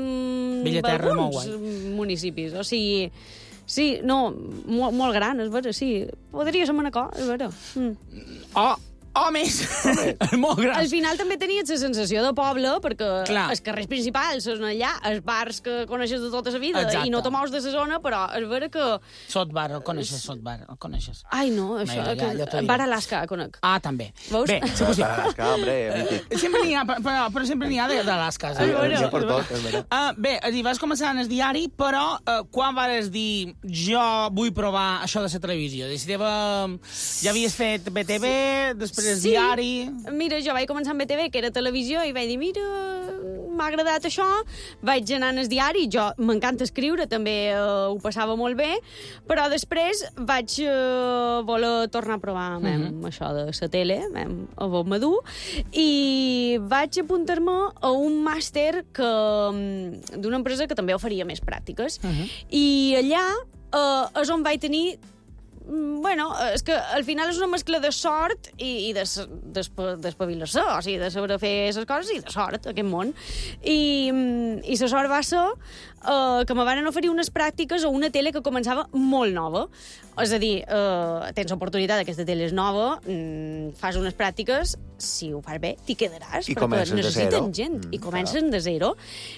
amb Bellaterra, molt alguns guai. municipis. O sigui, sí, no, molt, molt gran, és vera, sí. Podria ser Manacor, és vera. Mm. O, o més. És molt gran. Al final també tenies la sensació de poble, perquè Clar. els carrers principals són allà, els bars que coneixes de tota la vida, Exacte. i no te mous de la zona, però és vera que... Sotbar, el coneixes, Sotbar, el coneixes. Ai, no, això... ja, ja, que... ja t'ho diré. Bar Alaska, conec. Ah, també. Veus? Bé, la qüestió... Alaska, hombre, mític. Sempre n'hi ha, però, però sempre n'hi ha de- d'Alaska. Sí, bueno. ja per tot, és veritat. Uh, bé, és a dir, vas començar en el diari, però uh, quan vas dir jo vull provar això de la televisió? És a dir, teva... ja havies fet B T V, després el Sí. diari... Mira, jo vaig començar amb B T V, que era televisió, i vaig dir, mira, m'ha agradat això, vaig anar al diari, jo m'encanta escriure, també eh, ho passava molt bé, però després vaig eh, voler tornar a provar amb mm -hmm. això de la tele, amb, a Bob Madú, i vaig apuntar-me a un màster que mm, d'una empresa que també oferia més pràctiques, mm -hmm. i allà eh, és on vaig tenir bueno, és que al final és una mescla de sort i, i d'espavilar-se, o sigui, de saber fer les coses i de sort, aquest món. I, i la sort va ser uh, que me van oferir unes pràctiques a una tele que començava molt nova. És a dir, uh, tens oportunitat, aquesta tele és nova, mm, fas unes pràctiques, si ho fas bé, t'hi quedaràs, I perquè comences de necessiten zero. gent, Mm, i comencen de zero.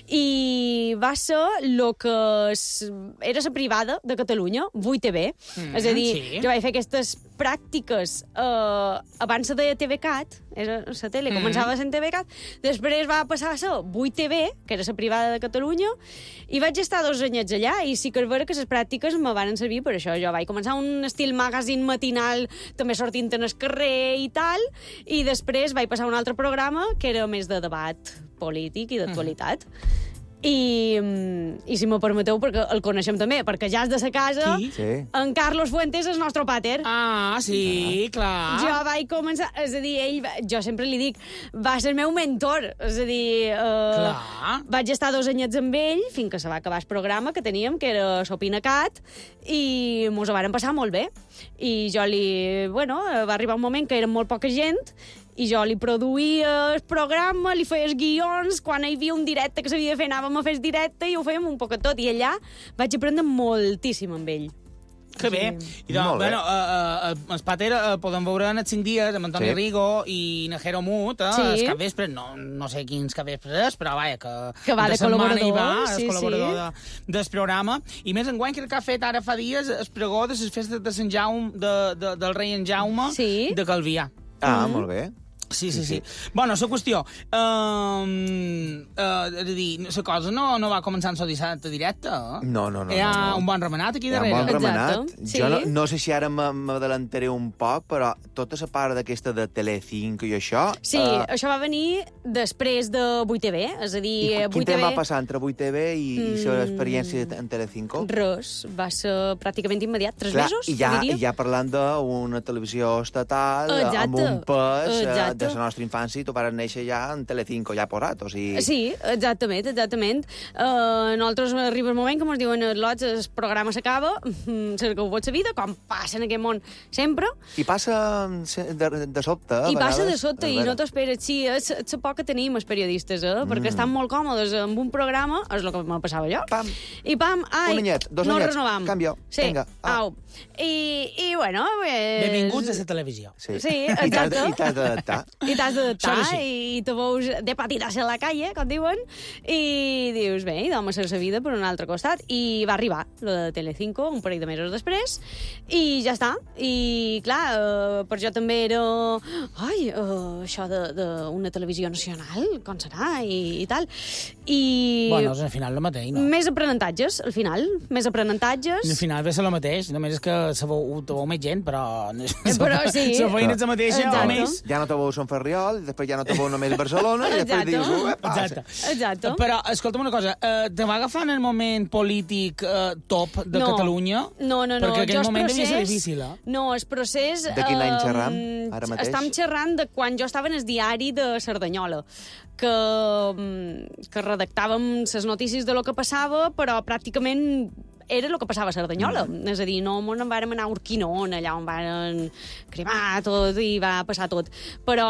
I va ser el que s- era la privada de Catalunya, vuit T V. Mm, és a dir, sí. jo vaig fer aquestes pràctiques eh, abans se deia T V Cat, era la tele, Mm. començava sent T V Cat, després va passar a ser vuit T V, que era la privada de Catalunya, i vaig estar dos anyets allà, i sí que és vera que les pràctiques me van servir per això. Jo vaig començar un estil magazine matinal, també sortint en el carrer i tal, i després vaig passar a un altre programa que era més de debat polític i d'actualitat. I, i si me permeteu, perquè el coneixem també, perquè ja és de sa casa, Qui? Sí. en Carlos Fuentes, el nostre pàter. Ah, sí, clar. Jo vaig començar... És a dir, ell, va- jo sempre li dic, va ser el meu mentor. És a dir, eh, Clar. vaig estar dos anyets amb ell, fins que se va acabar el programa que teníem, que era Sopinacat, i mos ho vàrem passar molt bé. I jo li... Bueno, va arribar un moment que érem molt poca gent, i jo li produïa el programa, li feia els guions, quan hi havia un directe que s'havia de fer, anàvem a fer el directe i ho fèiem un poc a tot. I allà vaig aprendre moltíssim amb ell. Que bé. I doncs, Molt bé. bueno, uh, uh, el Pater uh, podem veure en els cinc dies amb Antoni Sí. Rigo i Najero Mut, eh, Sí. els capvespres, no, no sé quins capvespres és, però vaja, que, Que va de setmana hi va, col·laborador, és sí, col·laborador sí. de, del programa. I més enguany crec que ha fet ara fa dies el pregó de les festes de Sant Jaume, de, de, del rei en Jaume, Sí. de Calvià. Ah, molt bé. Sí, sí, sí. Bueno, la qüestió... Um, uh, és a dir, la cosa no, no va començar en el dissabte directe, eh? No, no, no. Hi ha no, no. un bon remenat aquí Hi ha un darrere. bon remenat. Exacte, sí. Jo no, no sé si ara me- m'adelantaré un poc, però tota la part d'aquesta de Telecinco i això... Sí, eh, això va venir després de vuit T V, és a dir, i quin vuit T V... temps va passar entre vuit T V i, mm. i l'experiència en Telecinco? Res, va ser pràcticament immediat, tres Clar, mesos, i ja, diria. i ja parlant d'una televisió estatal, Exacte. amb un pes eh, Exacte. de la nostra infància, i tu vas néixer ja en Telecinco, ja posat, o sigui... Sí, exactament, exactament. Uh, nosaltres arriba el moment que ens diuen lots, el programa s'acaba, mm, se acabó la vida, com passa en aquest món sempre, I passa se- de, de sobte, a i passa de vegades. sota A i veure. no t'esperes. Sí, és, és la por que tenim els periodistes, eh? Mm. perquè estan molt còmodes amb un programa, és el que me passava jo. Pam. I pam, ai, Un anyet, dos no anyets, renovam. canvio, Sí, vinga, au. au. I, I, bueno... Pues... Benvinguts a la televisió. Sí, Sí, I t'has exacte. de- i t'has d'adaptar. I t'has d'adaptar Això és així. i te veus de patinar-se a la calle, com diuen, i dius, bé, i d'home ser la vida per un altre costat. I va arribar lo de Telecinco un parell de mesos després, i ja està. I, clar, eh, per jo també era... Ai, eh, això d'una televisió nacional, com serà? I, i tal. I... Bueno, és al final el mateix, no? Més aprenentatges, al final. Més aprenentatges. Al final ve ser el mateix, només és que se veu, te veu més gent, però... Però sí. La feina és la mateixa, Exacte. o més. Ja no te veus en Ferriol, després ja no te veus només a Barcelona, i després Exacte. dius, "Oh, què passa?" Exacte. Exacte. Però, escolta'm una cosa, eh, te va agafar en el moment polític eh, top de No. Catalunya? No, no, no. Perquè aquell Jo el moment devia ser procés- difícil, eh? No, el procés... De quin any xerram, eh, ara mateix? Estam xerrant de quan jo estava en el diari de Cerdanyola, que, mm, que redactàvem les notícies de lo que passava, però pràcticament era el que passava a Cerdanyola. Mm. És a dir, no on vàrem anar a Urquinon, allà on van cremar tot i va passar tot. Però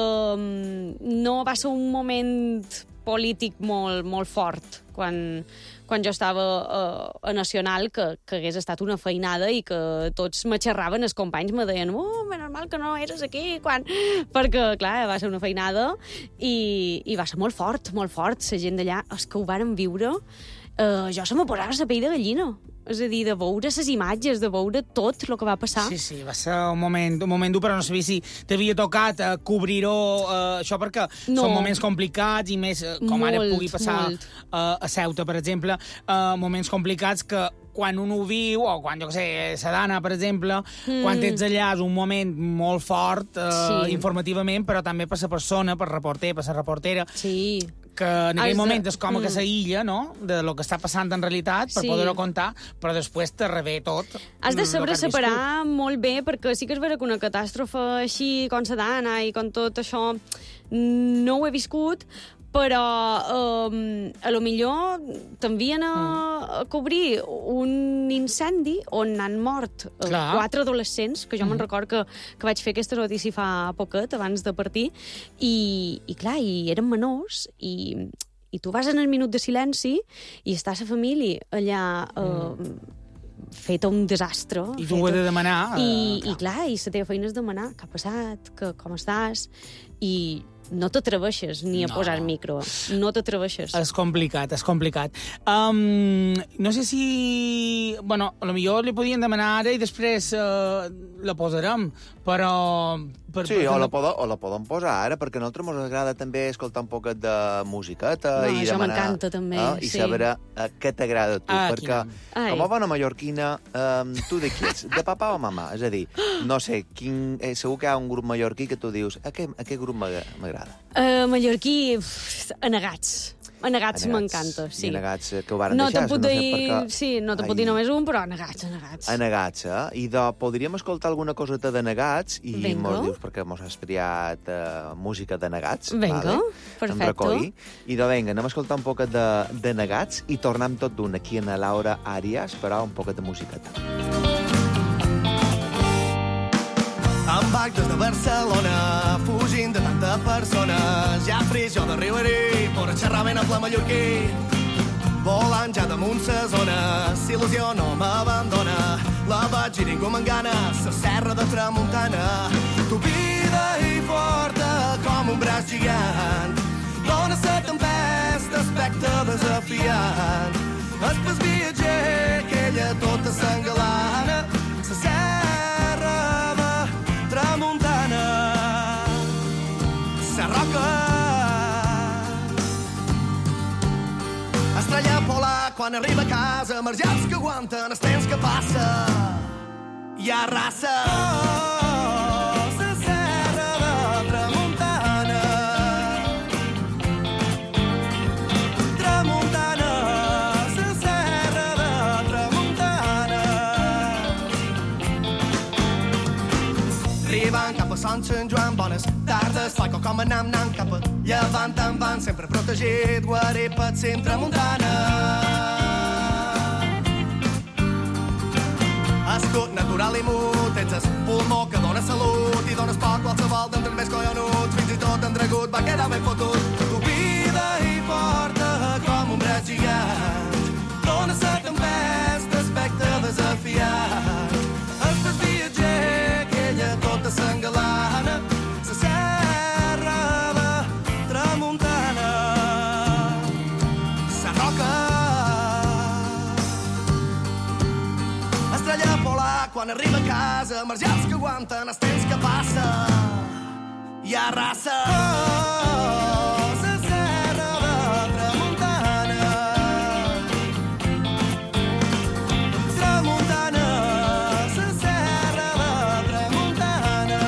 eh, no va ser un moment polític molt, molt fort quan, quan jo estava eh, a Nacional, que, que hagués estat una feinada i que tots me xerraven, els companys me deien oh, menys mal que no eres aquí, quan... perquè, clar, va ser una feinada i, i va ser molt fort, molt fort. La gent d'allà, els que ho varen viure, eh, jo se me posava la pell de gallina. És a dir, de veure les imatges, de veure tot el que va passar. Sí, sí, va ser un moment, un moment dur, però no sabia si t'havia tocat eh, cobrir-ho, eh, això perquè No. són moments complicats i més, eh, com ara Molt, pugui passar molt. eh, a Ceuta, per exemple, eh, moments complicats que quan un ho viu, o quan, jo què sé, Sedana, per exemple, mm. quan ets allà és un moment molt fort eh, Sí. informativament, però també per la persona, per reporter, per la reportera, Sí. que en aquell Has de- moment és com que Mm. s'aïlla, no?, de lo que està passant en realitat, per Sí. poder-ho contar, però després te revé tot. Has de mm, lo saber que has viscut. separar molt bé, perquè sí que és vera que una catàstrofe així, com la d'Anna i com tot això, no ho he viscut, però um, a lo millor t'envien a, a cobrir un incendi on han mort eh, Clar. quatre adolescents, que jo me'n record que, que vaig fer aquesta notícia fa poquet, abans de partir, i, i clar, i eren menors, i, i tu vas en el minut de silenci i està la família allà... Eh, feta un desastre. I tu ho has de demanar. I, eh, i clar, i la teva feina és demanar què ha passat, que, com estàs, i no t'atreveixes ni a No. posar el micro. No t'atreveixes. És complicat, és complicat. Um, no sé si... Bueno, a lo millor li podien demanar ara i després uh, la posarem, però... Per, Sí, per o la, poden, o la poden posar ara, perquè a nosaltres ens agrada també escoltar un poquet de musiqueta No, i això demanar... m'encanta, també, eh, I sí. saber eh, què t'agrada a tu, Ah, perquè quina. Ai. com a bona mallorquina, eh, tu de qui ets? De papa o mamà? És a dir, no sé, quin, eh, segur que hi ha un grup mallorquí que tu dius, a què, a què grup m'agra- m'agrada? Uh, mallorquí, uf, anegats. Anegats m'encanta, sí. I Anegats que ho varen no deixar. Te puc no sé dir... per què. Sí, no te puc dir només un, però Anegats, Anegats. Anegats, eh? I de, podríem escoltar alguna coseta d'Anegats i Venga. mos dius perquè mos has triat uh, música d'Anegats. Venga, vale? perfecto. Em recolli. I de vinga, anem a escoltar un poquet d'Anegats i tornem tot d'un aquí en Laura Àrias, però un poquet de musiqueta. Em vaig des de Barcelona, fugint de tanta persones. Ja fris jo d'arribar-hi, per xerrar ben amb la mallorquí. Volant ja damunt ses zones, si il·lusió no m'abandona. La vaig i ningú m'engana, sa serra de tramuntana. Tupida i forta com un braç gigant. Dona sa tempesta, aspecte desafiant. El pas viatger, que ella tota s'engalana. Sa serra tramuntana, Sarroca. Estrella polar quan arriba a casa, marjals que aguanten els temps que passa. Hi ha raça. Oh, sa serra de tramuntana. Tramuntana, sa serra de tramuntana. Arribant cap a Sant Sant Joan, bones tardes, faico com anam anant cap a llevant en van, sempre protegit, guarit per cim tramuntana. Escut natural i mut, tens el pulmó que dona salut i dones poc qualsevol d'entre més collonuts, fins i tot entregut va quedar ben fotut. Tupida i forta com un braç gigant, dona sa tempesta, aspecte desafiant. El pas viatger, que ella tota s'engalana, sa serra de tramuntana, Sarroca. Estrella polar quan arriba a casa, marjals que aguanten els temps que passa. Hi ha raça. Oh, sa serra de tramuntana. Tramuntana, sa serra de tramuntana.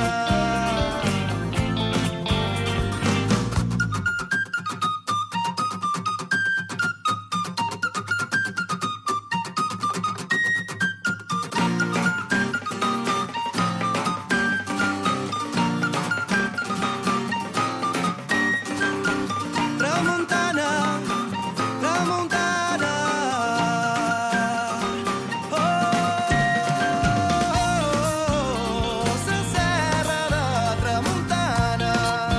Tramuntana, tramuntana. Oh, oh, oh, sa serra de tramuntana.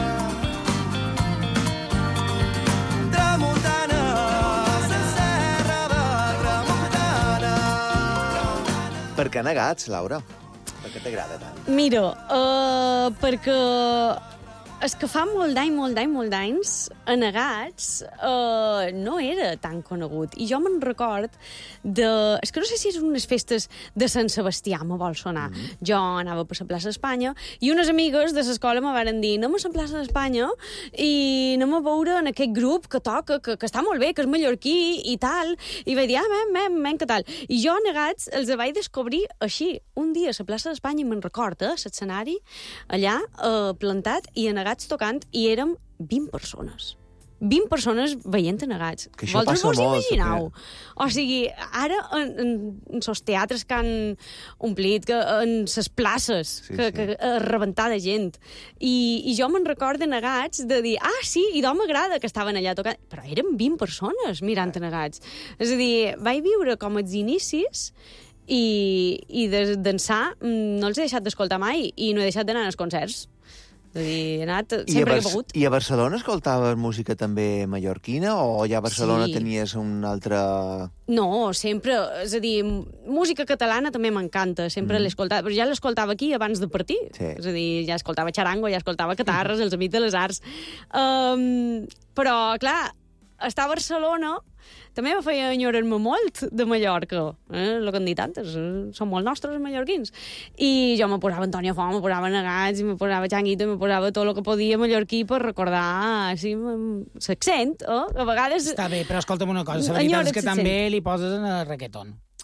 Tramuntana, sa serra de tramuntana. Per què Anegats, Laura? Per què t'agrada tant? Mira, uh, perquè és que fa molt d'any, molt d'any, molt d'anys, Anegats uh, no era tan conegut. I jo me'n record de... És que no sé si és unes festes de Sant Sebastià, me vol sonar. Mm -hmm. Jo anava per la plaça d'Espanya i unes amigues de l'escola me varen dir anem a la plaça d'Espanya i anem a veure en aquest grup que toca, que, que està molt bé, que és mallorquí i tal. I vaig dir, ah, men, men, men, que tal. I jo, Anegats, els vaig descobrir així. Un dia a la plaça d'Espanya, me'n record, eh, l'escenari, allà, eh, plantat, i Anegats tocant, i érem vint persones. vint persones veient Anegats. Que això Vosaltres passa vos molt, imagineu? també. O sigui, ara en, en, en sos teatres que han omplit, que en ses places, Sí, que, sí. que a rebentar de gent. I, i jo me'n record d'Anegats de dir, ah, sí, i d'home m'agrada que estaven allà tocant. Però érem vint persones mirant Anegats. És a dir, vaig viure com els inicis i, i de dansar no els he deixat d'escoltar mai i no he deixat d'anar als concerts. És a dir, he anat I a, sempre que he Bar pogut. I a Barcelona escoltaves música també mallorquina o ja a Barcelona Sí. tenies un altre... No, sempre, és a dir, música catalana també m'encanta, sempre mm. l'he escoltat, però ja l'escoltava aquí abans de partir, Sí. és a dir, ja escoltava xarango, ja escoltava catarres, els amics de les arts, um, però, clar, estar a Barcelona també me feia enyorar-me molt de Mallorca, eh? El que han dit antes, eh? Són molt nostres els mallorquins, i jo me posava Antònia Font, me posava Anegats, me posava Changuito, me posava tot el que podia mallorquí per recordar així l'accent, eh? A vegades... Està bé, però escolta'm una cosa, la veritat Enyores és que l'accent. també li poses en el reggaeton.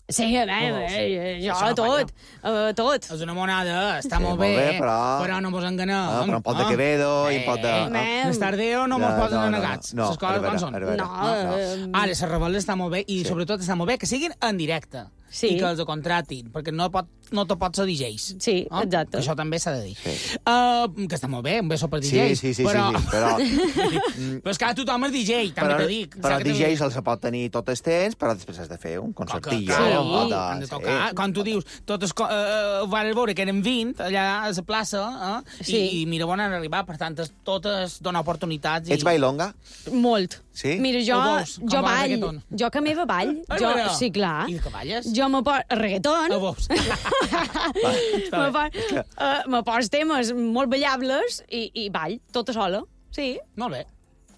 Sí, a veure, eh, jo a tot, a tot. És una monada, està Sí, molt molt bé, bé, però- però no mos enganem. Ah, però un pot de Quevedo i un pot de... Eh, Mem. Més tardeo no Ja, mos posen no, no, negats. no, Les coses ara com vera, són. ara vera. No, no. eh, Ara, la rebel·la està molt bé i, Sí. sobretot, està molt bé que siguin en directe. Sí. I que els contratin, perquè no, pot, no te pots ser D Js. Sí, no? exacte. Que això també s'ha de dir. Sí. Uh, que està molt bé, un beso per D Sí, Js. sí, sí, però... sí, sí, però... però és que ara tothom és D J, també Però, t'ho dic. però saps què D t'ho dic? Js els pot tenir tot el temps, però després has de fer un concertillo. Sí, o de- han de sí. tocar. Quan tu dius, totes uh, uh, van veure que eren vint allà a la plaça, eh? Sí. I, i mira on han arribat, per tant, totes donen oportunitats. I... Ets bailonga? Molt. Sí? Mira, jo, Ho veus, com jo va el ball, reggaeton? jo que meva ball, Ai, jo, mare. sí, clar. I de que balles? Jo me poso... Reggaeton. Ho veus? me, pos, uh, me pos temes molt ballables i, i ball, tota sola. Sí. Molt bé.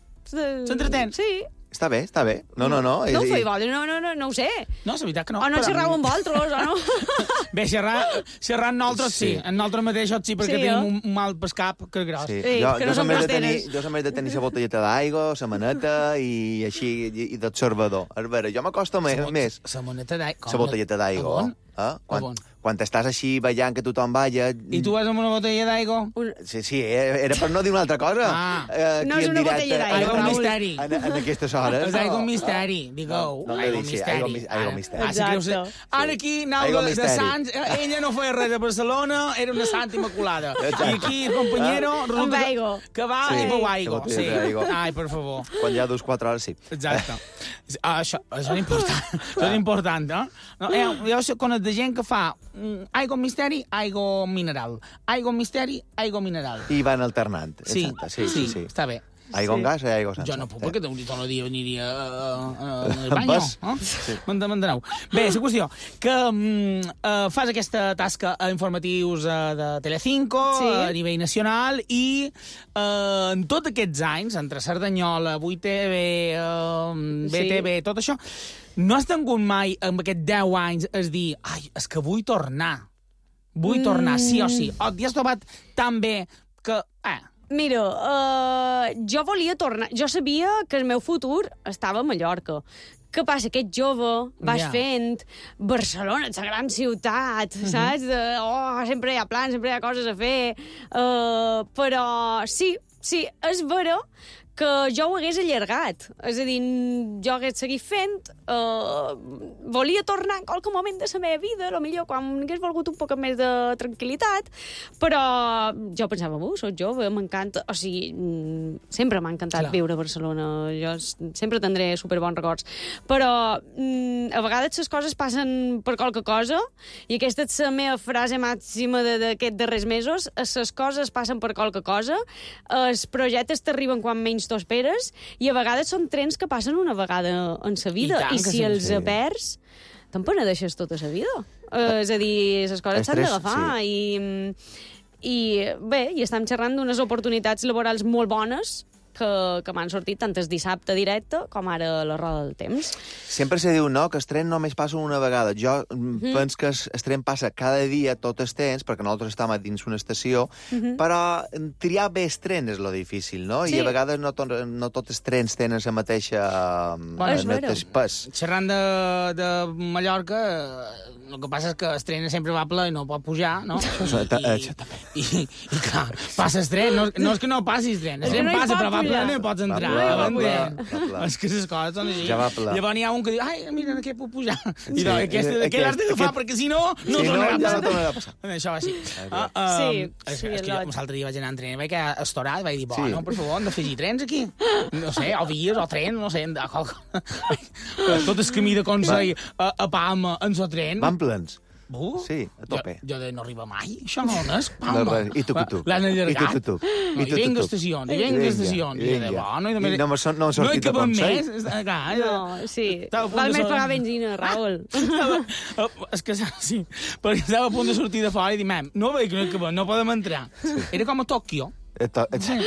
De- S'entretén? Sí. Està bé, està bé. No, no, no. No ho és- feia vols, no, no, no, no ho sé. No, és veritat que no. O no però- xerrau amb vosaltres, o no? Bé, xerrar, xerrar amb nosaltres sí. Sí. En nosaltres mateixos sí, perquè Sí, tenim eh? un, un mal pel cap que és gros. Sí. Sí, jo, que no jo, som som més de tenir, rasteres. jo som més de tenir la botelleta d'aigua, la maneta i així, i, i d'observador. A veure, jo m'acosto més. més. La moneta d'aigua. La botelleta d'aigua. On? Eh? Quan, on? quan estàs així ballant que tothom balla... I tu vas amb una botella d'aigua? Sí, sí, era per no dir una altra cosa. Ah. Eh, No aquí és en una directe. botella d'aigua, Aigua Raül. misteri. En, en aquestes hores. És aigua misteri, digueu. No, no hem de dir, sí, aigua mis- aigua misteri. Ah, sí, que ho sé. Exacte. Ara aquí, nau Aigua de, de misteri. Sants, eh, ella no feia res a Barcelona, era una santa immaculada. Exacte. I aquí el companyero Ah. resulta Amb que- aigua. que va Sí. i beu La aigua. Sí. botelleta d'aigua. Ai, per favor. Quan ja dus quatre hores, sí. Exacte. Ah, això, això és important. Això és important, eh? No, eh jo sé conec de gent que fa mm, aigua misteri, aigua mineral. Aigua misteri, aigua mineral. I van alternant. Sí, Exacte, sí, sí, sí. està bé. Aigua amb gas o aigua sense? Jo no puc, perquè un dia dia aniria uh, uh, al Amb banyo. vas? Eh? Sí. M'enteneu? Bé, la qüestió, que um, uh, fas aquesta tasca a informatius uh, de Telecinco, Sí. uh, a nivell nacional, i uh, en tots aquests anys, entre Cerdanyola, vuit T V, uh, B T V, tot això, no has tingut mai, en aquests deu anys, es dir, ai, és que vull tornar. Vull Mm. tornar, sí o sí. O t'hi has trobat tan bé que... Eh, Mira, uh, jo volia tornar... Jo sabia que el meu futur estava a Mallorca. Què passa? Aquest jove vas Ja. fent Barcelona, la gran ciutat, saps? De, oh, sempre hi ha plans, sempre hi ha coses a fer. Uh, però sí, sí, és vera que jo ho hagués allargat. És a dir, jo hagués seguit fent... Uh, volia tornar en qualque moment de la meva vida, a lo millor quan hagués volgut un poc més de tranquil·litat, però jo pensava, uh, soc jove, m'encanta... O sigui, mm, sempre m'ha encantat Clar. viure a Barcelona. Jo s- sempre tindré superbons records. Però mm, a vegades les coses passen per qualque cosa, i aquesta és la meva frase màxima de- d'aquests darrers mesos: les coses passen per qualque cosa, els projectes t'arriben quan menys t'ho esperes, i a vegades són trens que passen una vegada en sa vida, I tant i, que si sí. els Sí. perds, te'n penedeixes tota la vida. Uh, és a dir, les coses s'han Estrès, d'agafar, i, i bé, i estem xerrant d'unes oportunitats laborals molt bones que, que m'han sortit tant el dissabte directe com ara a la roda del temps. Sempre se diu, no, que el tren només passa una vegada. Jo mm. penso que el, el tren passa cada dia tot el temps, perquè nosaltres estem a dins una estació, Mhm. però triar bé el tren és lo difícil, no? Sí. I a vegades no, to no tots els trens tenen la mateixa... Bueno, és el vera. mateix pes. Xerrant de, de Mallorca, eh, el que passa és que el tren sempre va ple i no pot pujar, no? Això ta- I, això també. i, i, i clar, passa el tren, no, no és que no passi el tren, el És que tren no hi passa, pot però va ple pujar. i no hi pots entrar. Va ple, va m'entens? ple, va ple. És que les coses són així. Ja va ple. Llavors n'hi ha un que diu, ai, mira, aquest puc pujar. I Sí, doncs, aquest, aquest- aquest l'has d'agafar, aquest- perquè si no, no Si no, tornarà a ja no passar. tornarà a passar. Això va així. Ah, Ah, ah, sí, és, sí, és que lot. jo l'altre dia vaig anar en tren i vaig quedar estorat, vaig dir, Sí. bueno, per favor, hem d'afegir trens aquí. No sé, o vies, o tren, no sé, de qual... tot el camí de Consell a, a Palma en el tren. Van plens. Uh, Sí, a tope. Jo, jo de no arriba mai, això no és No, Palma. res. I tuc-tuc. L'han allargat. I tuc-tuc. No, I I vinga tuc-tuc. estacions, i I vinga vinga, estacions. i I de vinga. bo, no, i de I no m'ha son- no hem no hi sortit de cabem Consell. més. és- Clar, No, sí. Estava a punt Val de més sol- pagar benzina, Raül. Estava- és que sí, perquè estava a punt de sortir de fora i dir, mem, no veig que no, acabem, no podem entrar. Era com a Tòquio. To...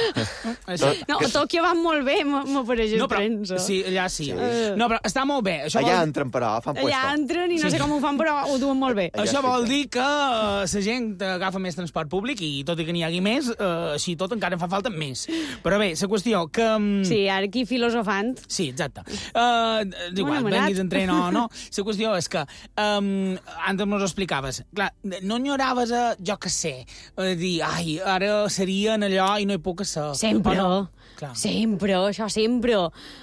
No, a Tòquio van molt bé, m'apareix no, però, premsa. sí, allà sí. Sí. No, però està molt bé. Això Allà vol... entren, però, fan puesto. Allà entren i no Sí. sé com ho fan, però ho duen molt bé. Allà Això es vol fiquen. dir que uh, la gent agafa més transport públic i tot i que n'hi hagi més, uh, així tot encara en fa falta més. Però bé, la qüestió que... Um... Sí, ara aquí filosofant. Sí, exacte. Uh, és igual, enamorat. venguis en tren o no. La qüestió és que um, antes mos ho explicaves. Clar, no enyoraves a, jo què sé, a dir, ai, ara seria en allò i no hi puc ser. Sempre, O no? Clar. sempre, això sempre.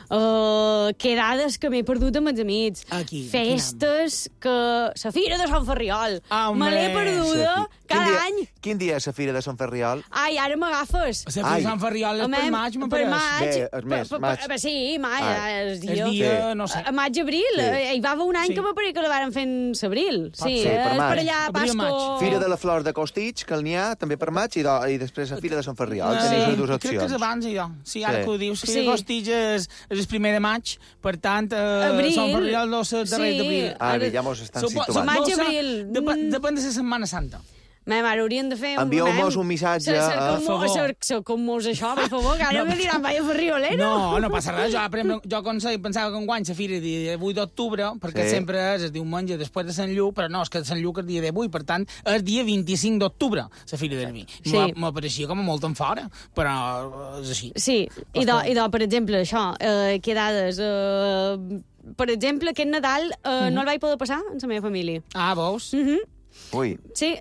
Uh, quedades que m'he perdut amb els amics. Aquí, Festes que... La Fira de Sant Ferriol. Ah, me hombre. l'he perduda Quin cada dia, any. Quin dia és la Fira de Sant Ferriol? Ai, ara m'agafes. La Fira Ai. de Sant Ferriol és per Home, maig, per m'apareix. maig. Bé, és més, Per- per- maig. per- Sí, maig, Ah. és És dia... dia, Sí. no sé. A maig-abril. Sí. Sí. Hi va haver un any Sí. que m'apareix que la varen fer en s'abril. Sí, ser, per és maig. per allà, Abril, maig. Pasco... Fira de la Flor de Costitx, que n'hi ha, també per maig, i, do, i després la Fira de Sant Ferriol. Sí. Tenim les dues Crec que és opcions. abans, jo. Sí, ara Sí. que ho dius. Sí. Sí. Costitx és, és el primer de maig, per tant, eh, Abril. Sant Ferriol no és el darrer Sí. d'abril. Ah, Ara- bé, ja mos estan Supo- situant. Maig, no sé, abril. Depèn, Mm. depèn de la Setmana Santa. Mare mare, haurien de fer... Envieu-mos un missatge, eh, per favor. Cercau-mos això, per favor, que ara No. me diran, vaya ferriolero. No, no passa res. Jo, per exemple, jo com sé, pensava que enguany la fira dia vuit d'octubre, perquè Sí. sempre és el diumenge després de Sant Lluc, però no, és que Sant Lluc és dia divuit, per tant, és dia vint-i-cinc d'octubre, la fira del vi. Sí. M'ha- M'apareixia com molt en fora, però és així. Sí, i de, i de, per exemple, això, eh, quedades... Eh, per exemple, aquest Nadal eh, Mhm. no el vaig poder passar amb la meva família. Ah, veus? Mm -hmm. Ui, Sí,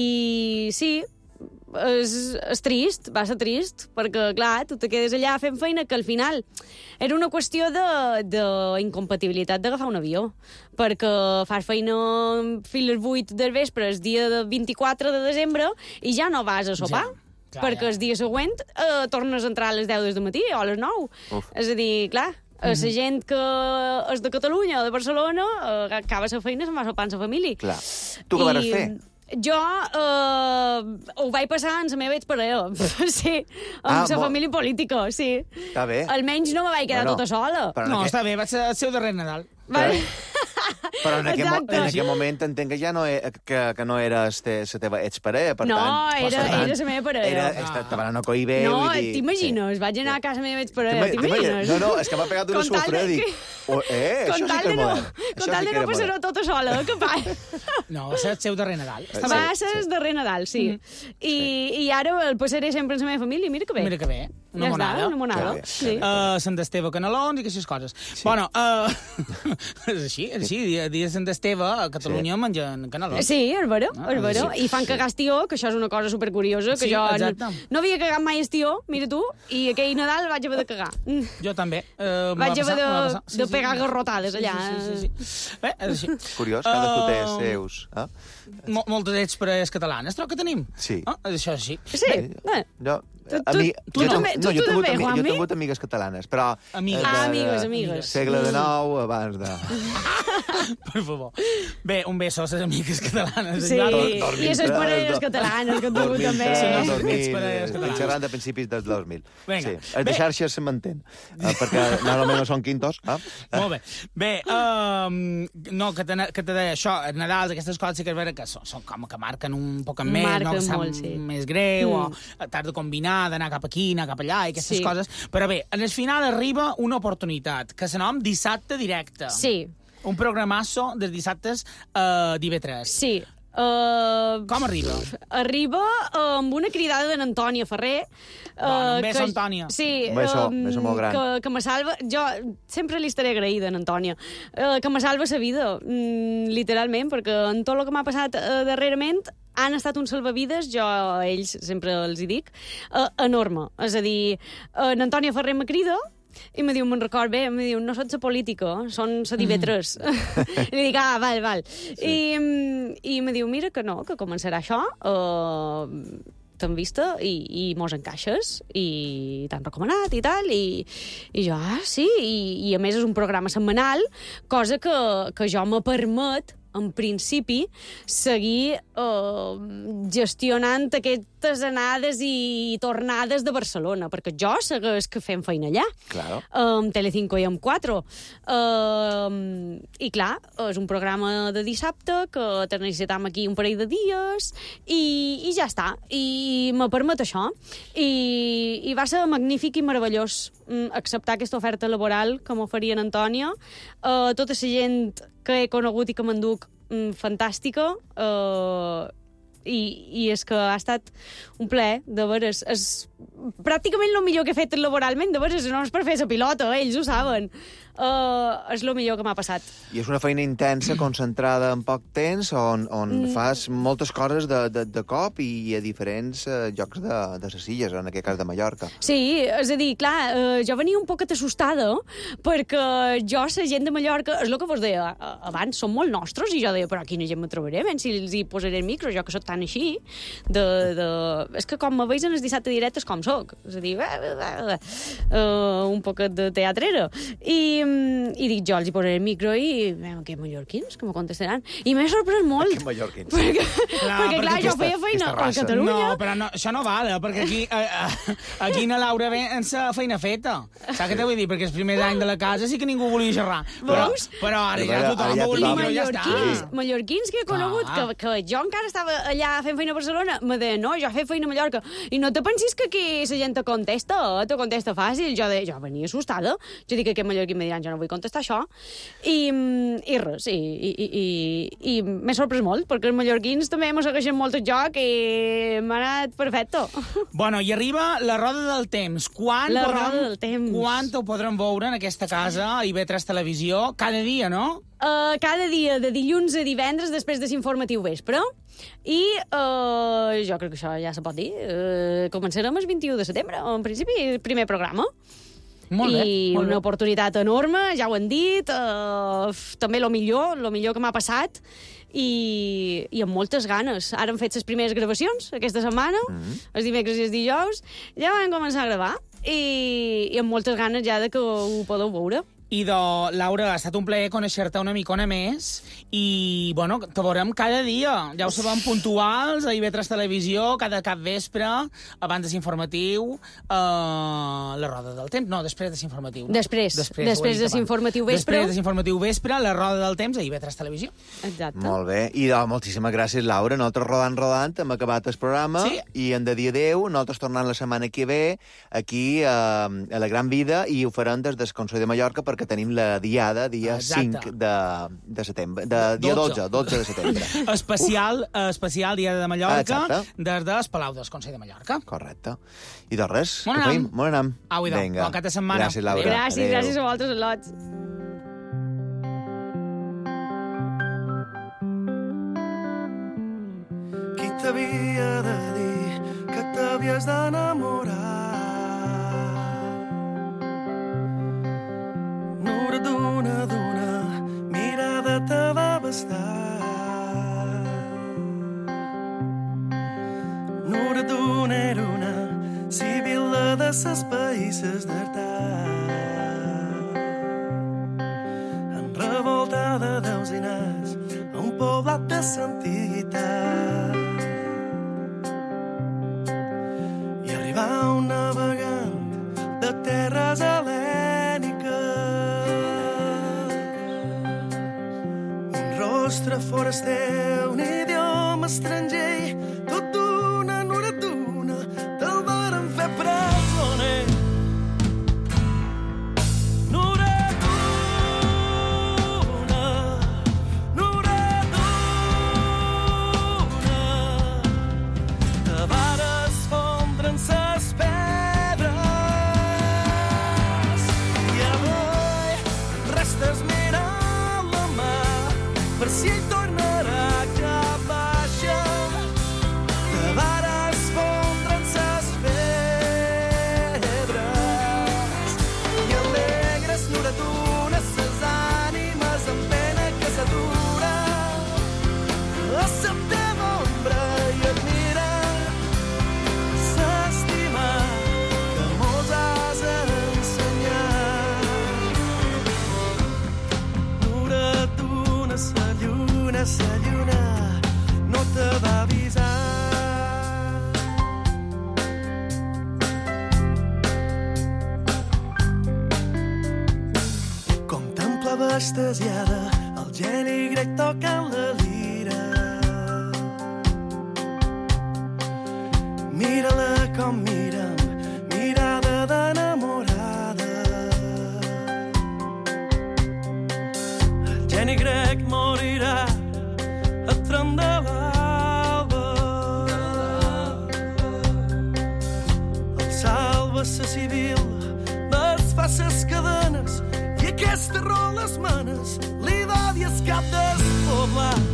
i sí, és, és trist, va ser trist, perquè, clar, tu te quedes allà fent feina que al final era una qüestió d'incompatibilitat d'agafar un avió, perquè fas feina fins les vuit del vespre, el dia de vint-i-quatre de desembre, i ja no vas a sopar. Ja, clar, perquè ja. el dia següent eh, tornes a entrar a les deu del matí o a les nou. Uf. És a dir, clar, la Mhm. gent que és de Catalunya o de Barcelona eh, acaba la feina i se'n va a sopar amb la família. clar. Tu què vas fer? Jo eh, ho vaig passar amb la meva exparella, sí, amb Ah, la mo- família política, sí. Està bé. Almenys no me vaig quedar Bueno, tota sola. Però en No, aquest- està bé, va ser el seu darrer Nadal. Vale. Però en aquest, mo Exacte. en aquest moment entenc que ja no, e que, que no eres te la teva exparella, per No, tant... era- per tant, era la meva parella. Era, Ah. esta, te van a cohibir, No, vull dir... t'imagines, sí. vaig anar a casa meva exparella, T'ima- t'imagines? No, no, és que m'ha pegat una Con tal de sofredi. que- Oh, eh, Con això sí tal que de és no, modern. con Això tal sí de que no era passar-ho modern. tota sola, que fa? No, va ser el seu darrer Nadal. Està Sí, bé. Va ser el darrer Nadal, sí. Mm. I, I ara el passaré sempre amb la meva família, mira que bé. Mira que bé. Una ja monada. està, una monada. Que bé, que Sí. bé. Uh, Sant Esteve Canelons i aquestes coses. Sí. Bueno, uh, és així, és així. Dia, dia de Sant Esteve, a Catalunya sí. mengen canelons. Sí, és vera, Ah, és vera. sí. I fan cagar estió, que això és una cosa supercuriosa, que Sí, jo no, exacte. no havia cagat mai estió, mira tu, i aquell Nadal vaig haver de cagar. Mm. Jo també. Uh, Vaig haver de, de pegar garrotades allà. Sí, sí, sí, sí. Bé, és així. Curiós, cadascú té Uh, seus. Eh? Mo moltes expreses catalanes, però que tenim. Sí. Ah, això és així. Sí, eh. Jo, Tu- a mi, tu- tu jo també- tenc- tu- no, jo tu he tingut també, ami- jo he Juanmi? tingut amigues catalanes, però... Amigues. eh, de- Ah, de- amigues, de amigues. Segle de nou, abans de... Per favor. Bé, un beso a les amigues catalanes. Sí, Ja, Dor- i dormint les tres, parelles do- catalanes, que tu dormint també. tres, Sí, no? dormint, Exparelles eh, catalanes. xerrant de principis del dos mil. Vinga. Sí. Els Bé. de xarxes se m'entén, eh, perquè normalment són quintos. Eh? Molt bé. Bé, um, no, que te, que te deia això, el Nadal, aquestes coses sí que és vera que són, són com que marquen un poc més, Marquen no? Que sap molt, sí. més greu, Mm. o t'has de combinar, d'anar cap aquí, anar cap allà, i aquestes Sí. coses. Però bé, en el final arriba una oportunitat, que se nom Dissabte Directe. Sí, Un programasso dels dissabtes uh, d'I V tres. sí. Uh, Com arriba? Arriba uh, amb una cridada d'en Antònia Ferrer. Bueno, un uh, beso, que- Antònia. Sí, Un beso, um, beso molt gran. Que, que me salva... Jo sempre li estaré agraïda, en Antònia. Uh, que me salva la vida, mm, literalment, perquè en tot el que m'ha passat uh, darrerament han estat uns salvavides, jo a ells sempre els hi dic, uh, enorme. És a dir, uh, en Antònia Ferrer me crida i me diu, me'n record bé, me diu, no sots la política, són la d'I V tres. Mm. I li dic, ah, val, val. Sí. I, mm, I me diu, mira que no, que començarà això, uh, t'han vista i, i mos encaixes i t'han recomanat i tal, i, i jo, ah, sí, i, i a més és un programa setmanal, cosa que, que jo me permet en principi, seguir eh, gestionant aquestes anades i tornades de Barcelona, perquè jo segueix que fem feina allà, Claro. amb Telecinco i amb Cuatro. Uh, I clar, és un programa de dissabte que te necessitam aquí un parell de dies i, i ja està. I me permet això. I, i va ser magnífic i meravellós mm, acceptar aquesta oferta laboral que m'oferien Antònia. Uh, tota la gent que he conegut i que m'enduc mm, fantàstica. Uh, i, i és que ha estat un plaer, de veres. És pràcticament el millor que he fet laboralment, de veres, no és per fer la pilota, eh? Ells ho saben. Uh, és el millor que m'ha passat. I és una feina intensa, concentrada en poc temps, on, on mm. fas moltes coses de, de, de cop i a diferents uh, llocs de, de les illes, en aquest cas de Mallorca. Sí, és a dir, clar, uh, jo venia un poquet assustada perquè jo, la gent de Mallorca, és el que vos deia abans, són molt nostres, i jo deia, però quina gent me trobaré, ben, si els hi posaré el micro, jo que soc tan així, de, de... és que com me veus en el dissabte directe és com soc, és a dir, uh, un poquet de teatrera. I i dic, jo els hi posaré el micro i veiem aquests mallorquins que me contestaran. I m'he sorprès molt. Aquests mallorquins. Perquè, Clar, perquè, clar, perquè jo aquesta- feia feina a Catalunya. No, però no, això no val, eh, perquè aquí, eh, aquí na Laura ve amb la feina feta. Saps què t'ho vull dir? Perquè els primers anys de la casa sí que ningú volia xerrar. Però, Veus? però ara ja Però ara tothom ja vol tothom- micro i ja està. Mallorquins, mallorquins que he conegut, Clar. que, que jo encara estava allà fent feina a Barcelona, me deien, no, jo he fet feina a Mallorca. I no te pensis que aquí la gent te contesta, eh? Te contesta fàcil. Jo, de, jo venia assustada. Jo dic que aquest mallorquí me diran, jo no vull contestar això. I, i res, i, i, i, i m'he sorprès molt, perquè els mallorquins també m'ho segueixen molt el joc i m'ha anat perfecte. Bueno, i arriba la roda del temps. Quan La podrem, roda del temps. Quan ho podrem veure en aquesta casa a I V tres Televisió? Cada dia, no? Uh, cada dia, de dilluns a divendres, després de l'informatiu vespre. I uh, jo crec que això ja se pot dir. Uh, començarem el vint-i-u de setembre, en principi, el primer programa. Molt bé, I molt una bé. oportunitat enorme, ja ho han dit, uh, també lo millor, lo millor que m'ha passat, i, i amb moltes ganes. Ara hem fet les primeres gravacions aquesta setmana, mm -hmm. els dimecres i els dijous, ja vam començar a gravar, i, i amb moltes ganes ja de que ho podeu veure. I de, Laura, ha estat un plaer conèixer-te una micona més i, bueno, te veurem cada dia. Ja ho sabem, puntuals, a I V tres Televisió, cada cap vespre, abans de l'informatiu, eh, la roda del temps. No, després de l'informatiu. No? Després, després, després de l'informatiu vespre. Després de l'informatiu vespre, la roda del temps a I V tres Televisió. Exacte. Molt bé. I oh, moltíssimes gràcies, Laura. Nosaltres rodant, rodant, hem acabat el programa Sí. i hem de dir adéu. Nosaltres tornant la setmana que ve aquí eh, a la Gran Vida i ho farem des del Consell de Mallorca perquè tenim la diada dia Exacte. cinc de, de setembre. De, dia dotze, dotze de setembre. Especial, especial Dia de Mallorca, Exacte. des del Palau del Consell de Mallorca. Correcte. I de res, Bon què anam. feim? Bon anam. Au, idò. Bon cap de setmana. Gràcies, Laura. Gràcies, Adéu. gràcies a vosaltres, lots. Qui t'havia de dir que t'havies d'enamorar? Nura d'una d'una mirada te va bastar. Nura d'una era una sibila de ses païsses d'artar. Enrevoltada d'ausinars a un poblat de s'antiguitat. I arribar un navegant de terres helèniques, un rostre foraster, un idioma estranger, tot d'una, nura d'una, te'l varen fer presoner. Nura d'una, nura d'una, te vares fondre en ses pedres. I avui restes mirant la mar per si ell tornarà. extasiada, el geni grec tocant la lira. Mira-la com mira'm, mirada d'enamorada. El geni grec morirà a tron de l'alba. El salva sa civil, desfà ses cadenes i aquesta raó les manes li d'odi el cap despoblat.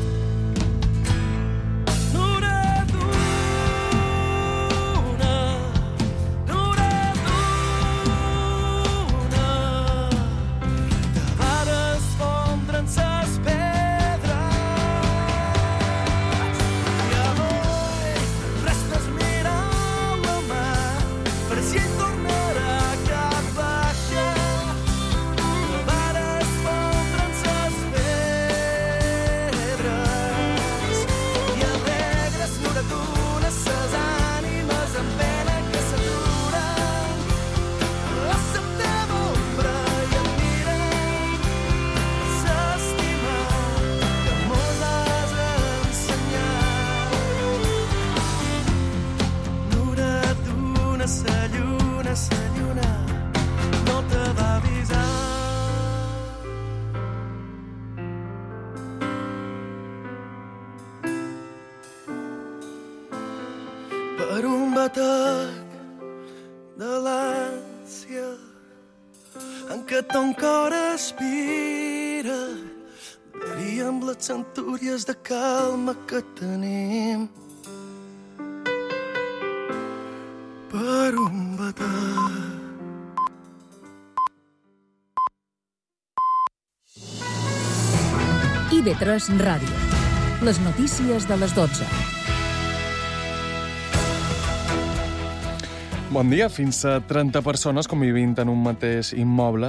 Per un batec de l'ànsia en què ton cor aspira, daríem les centúries de calma que tenim. Per un batec. I ve tres Ràdio. Les notícies de les dotze. Bon dia. Fins a trenta persones convivint en un mateix immoble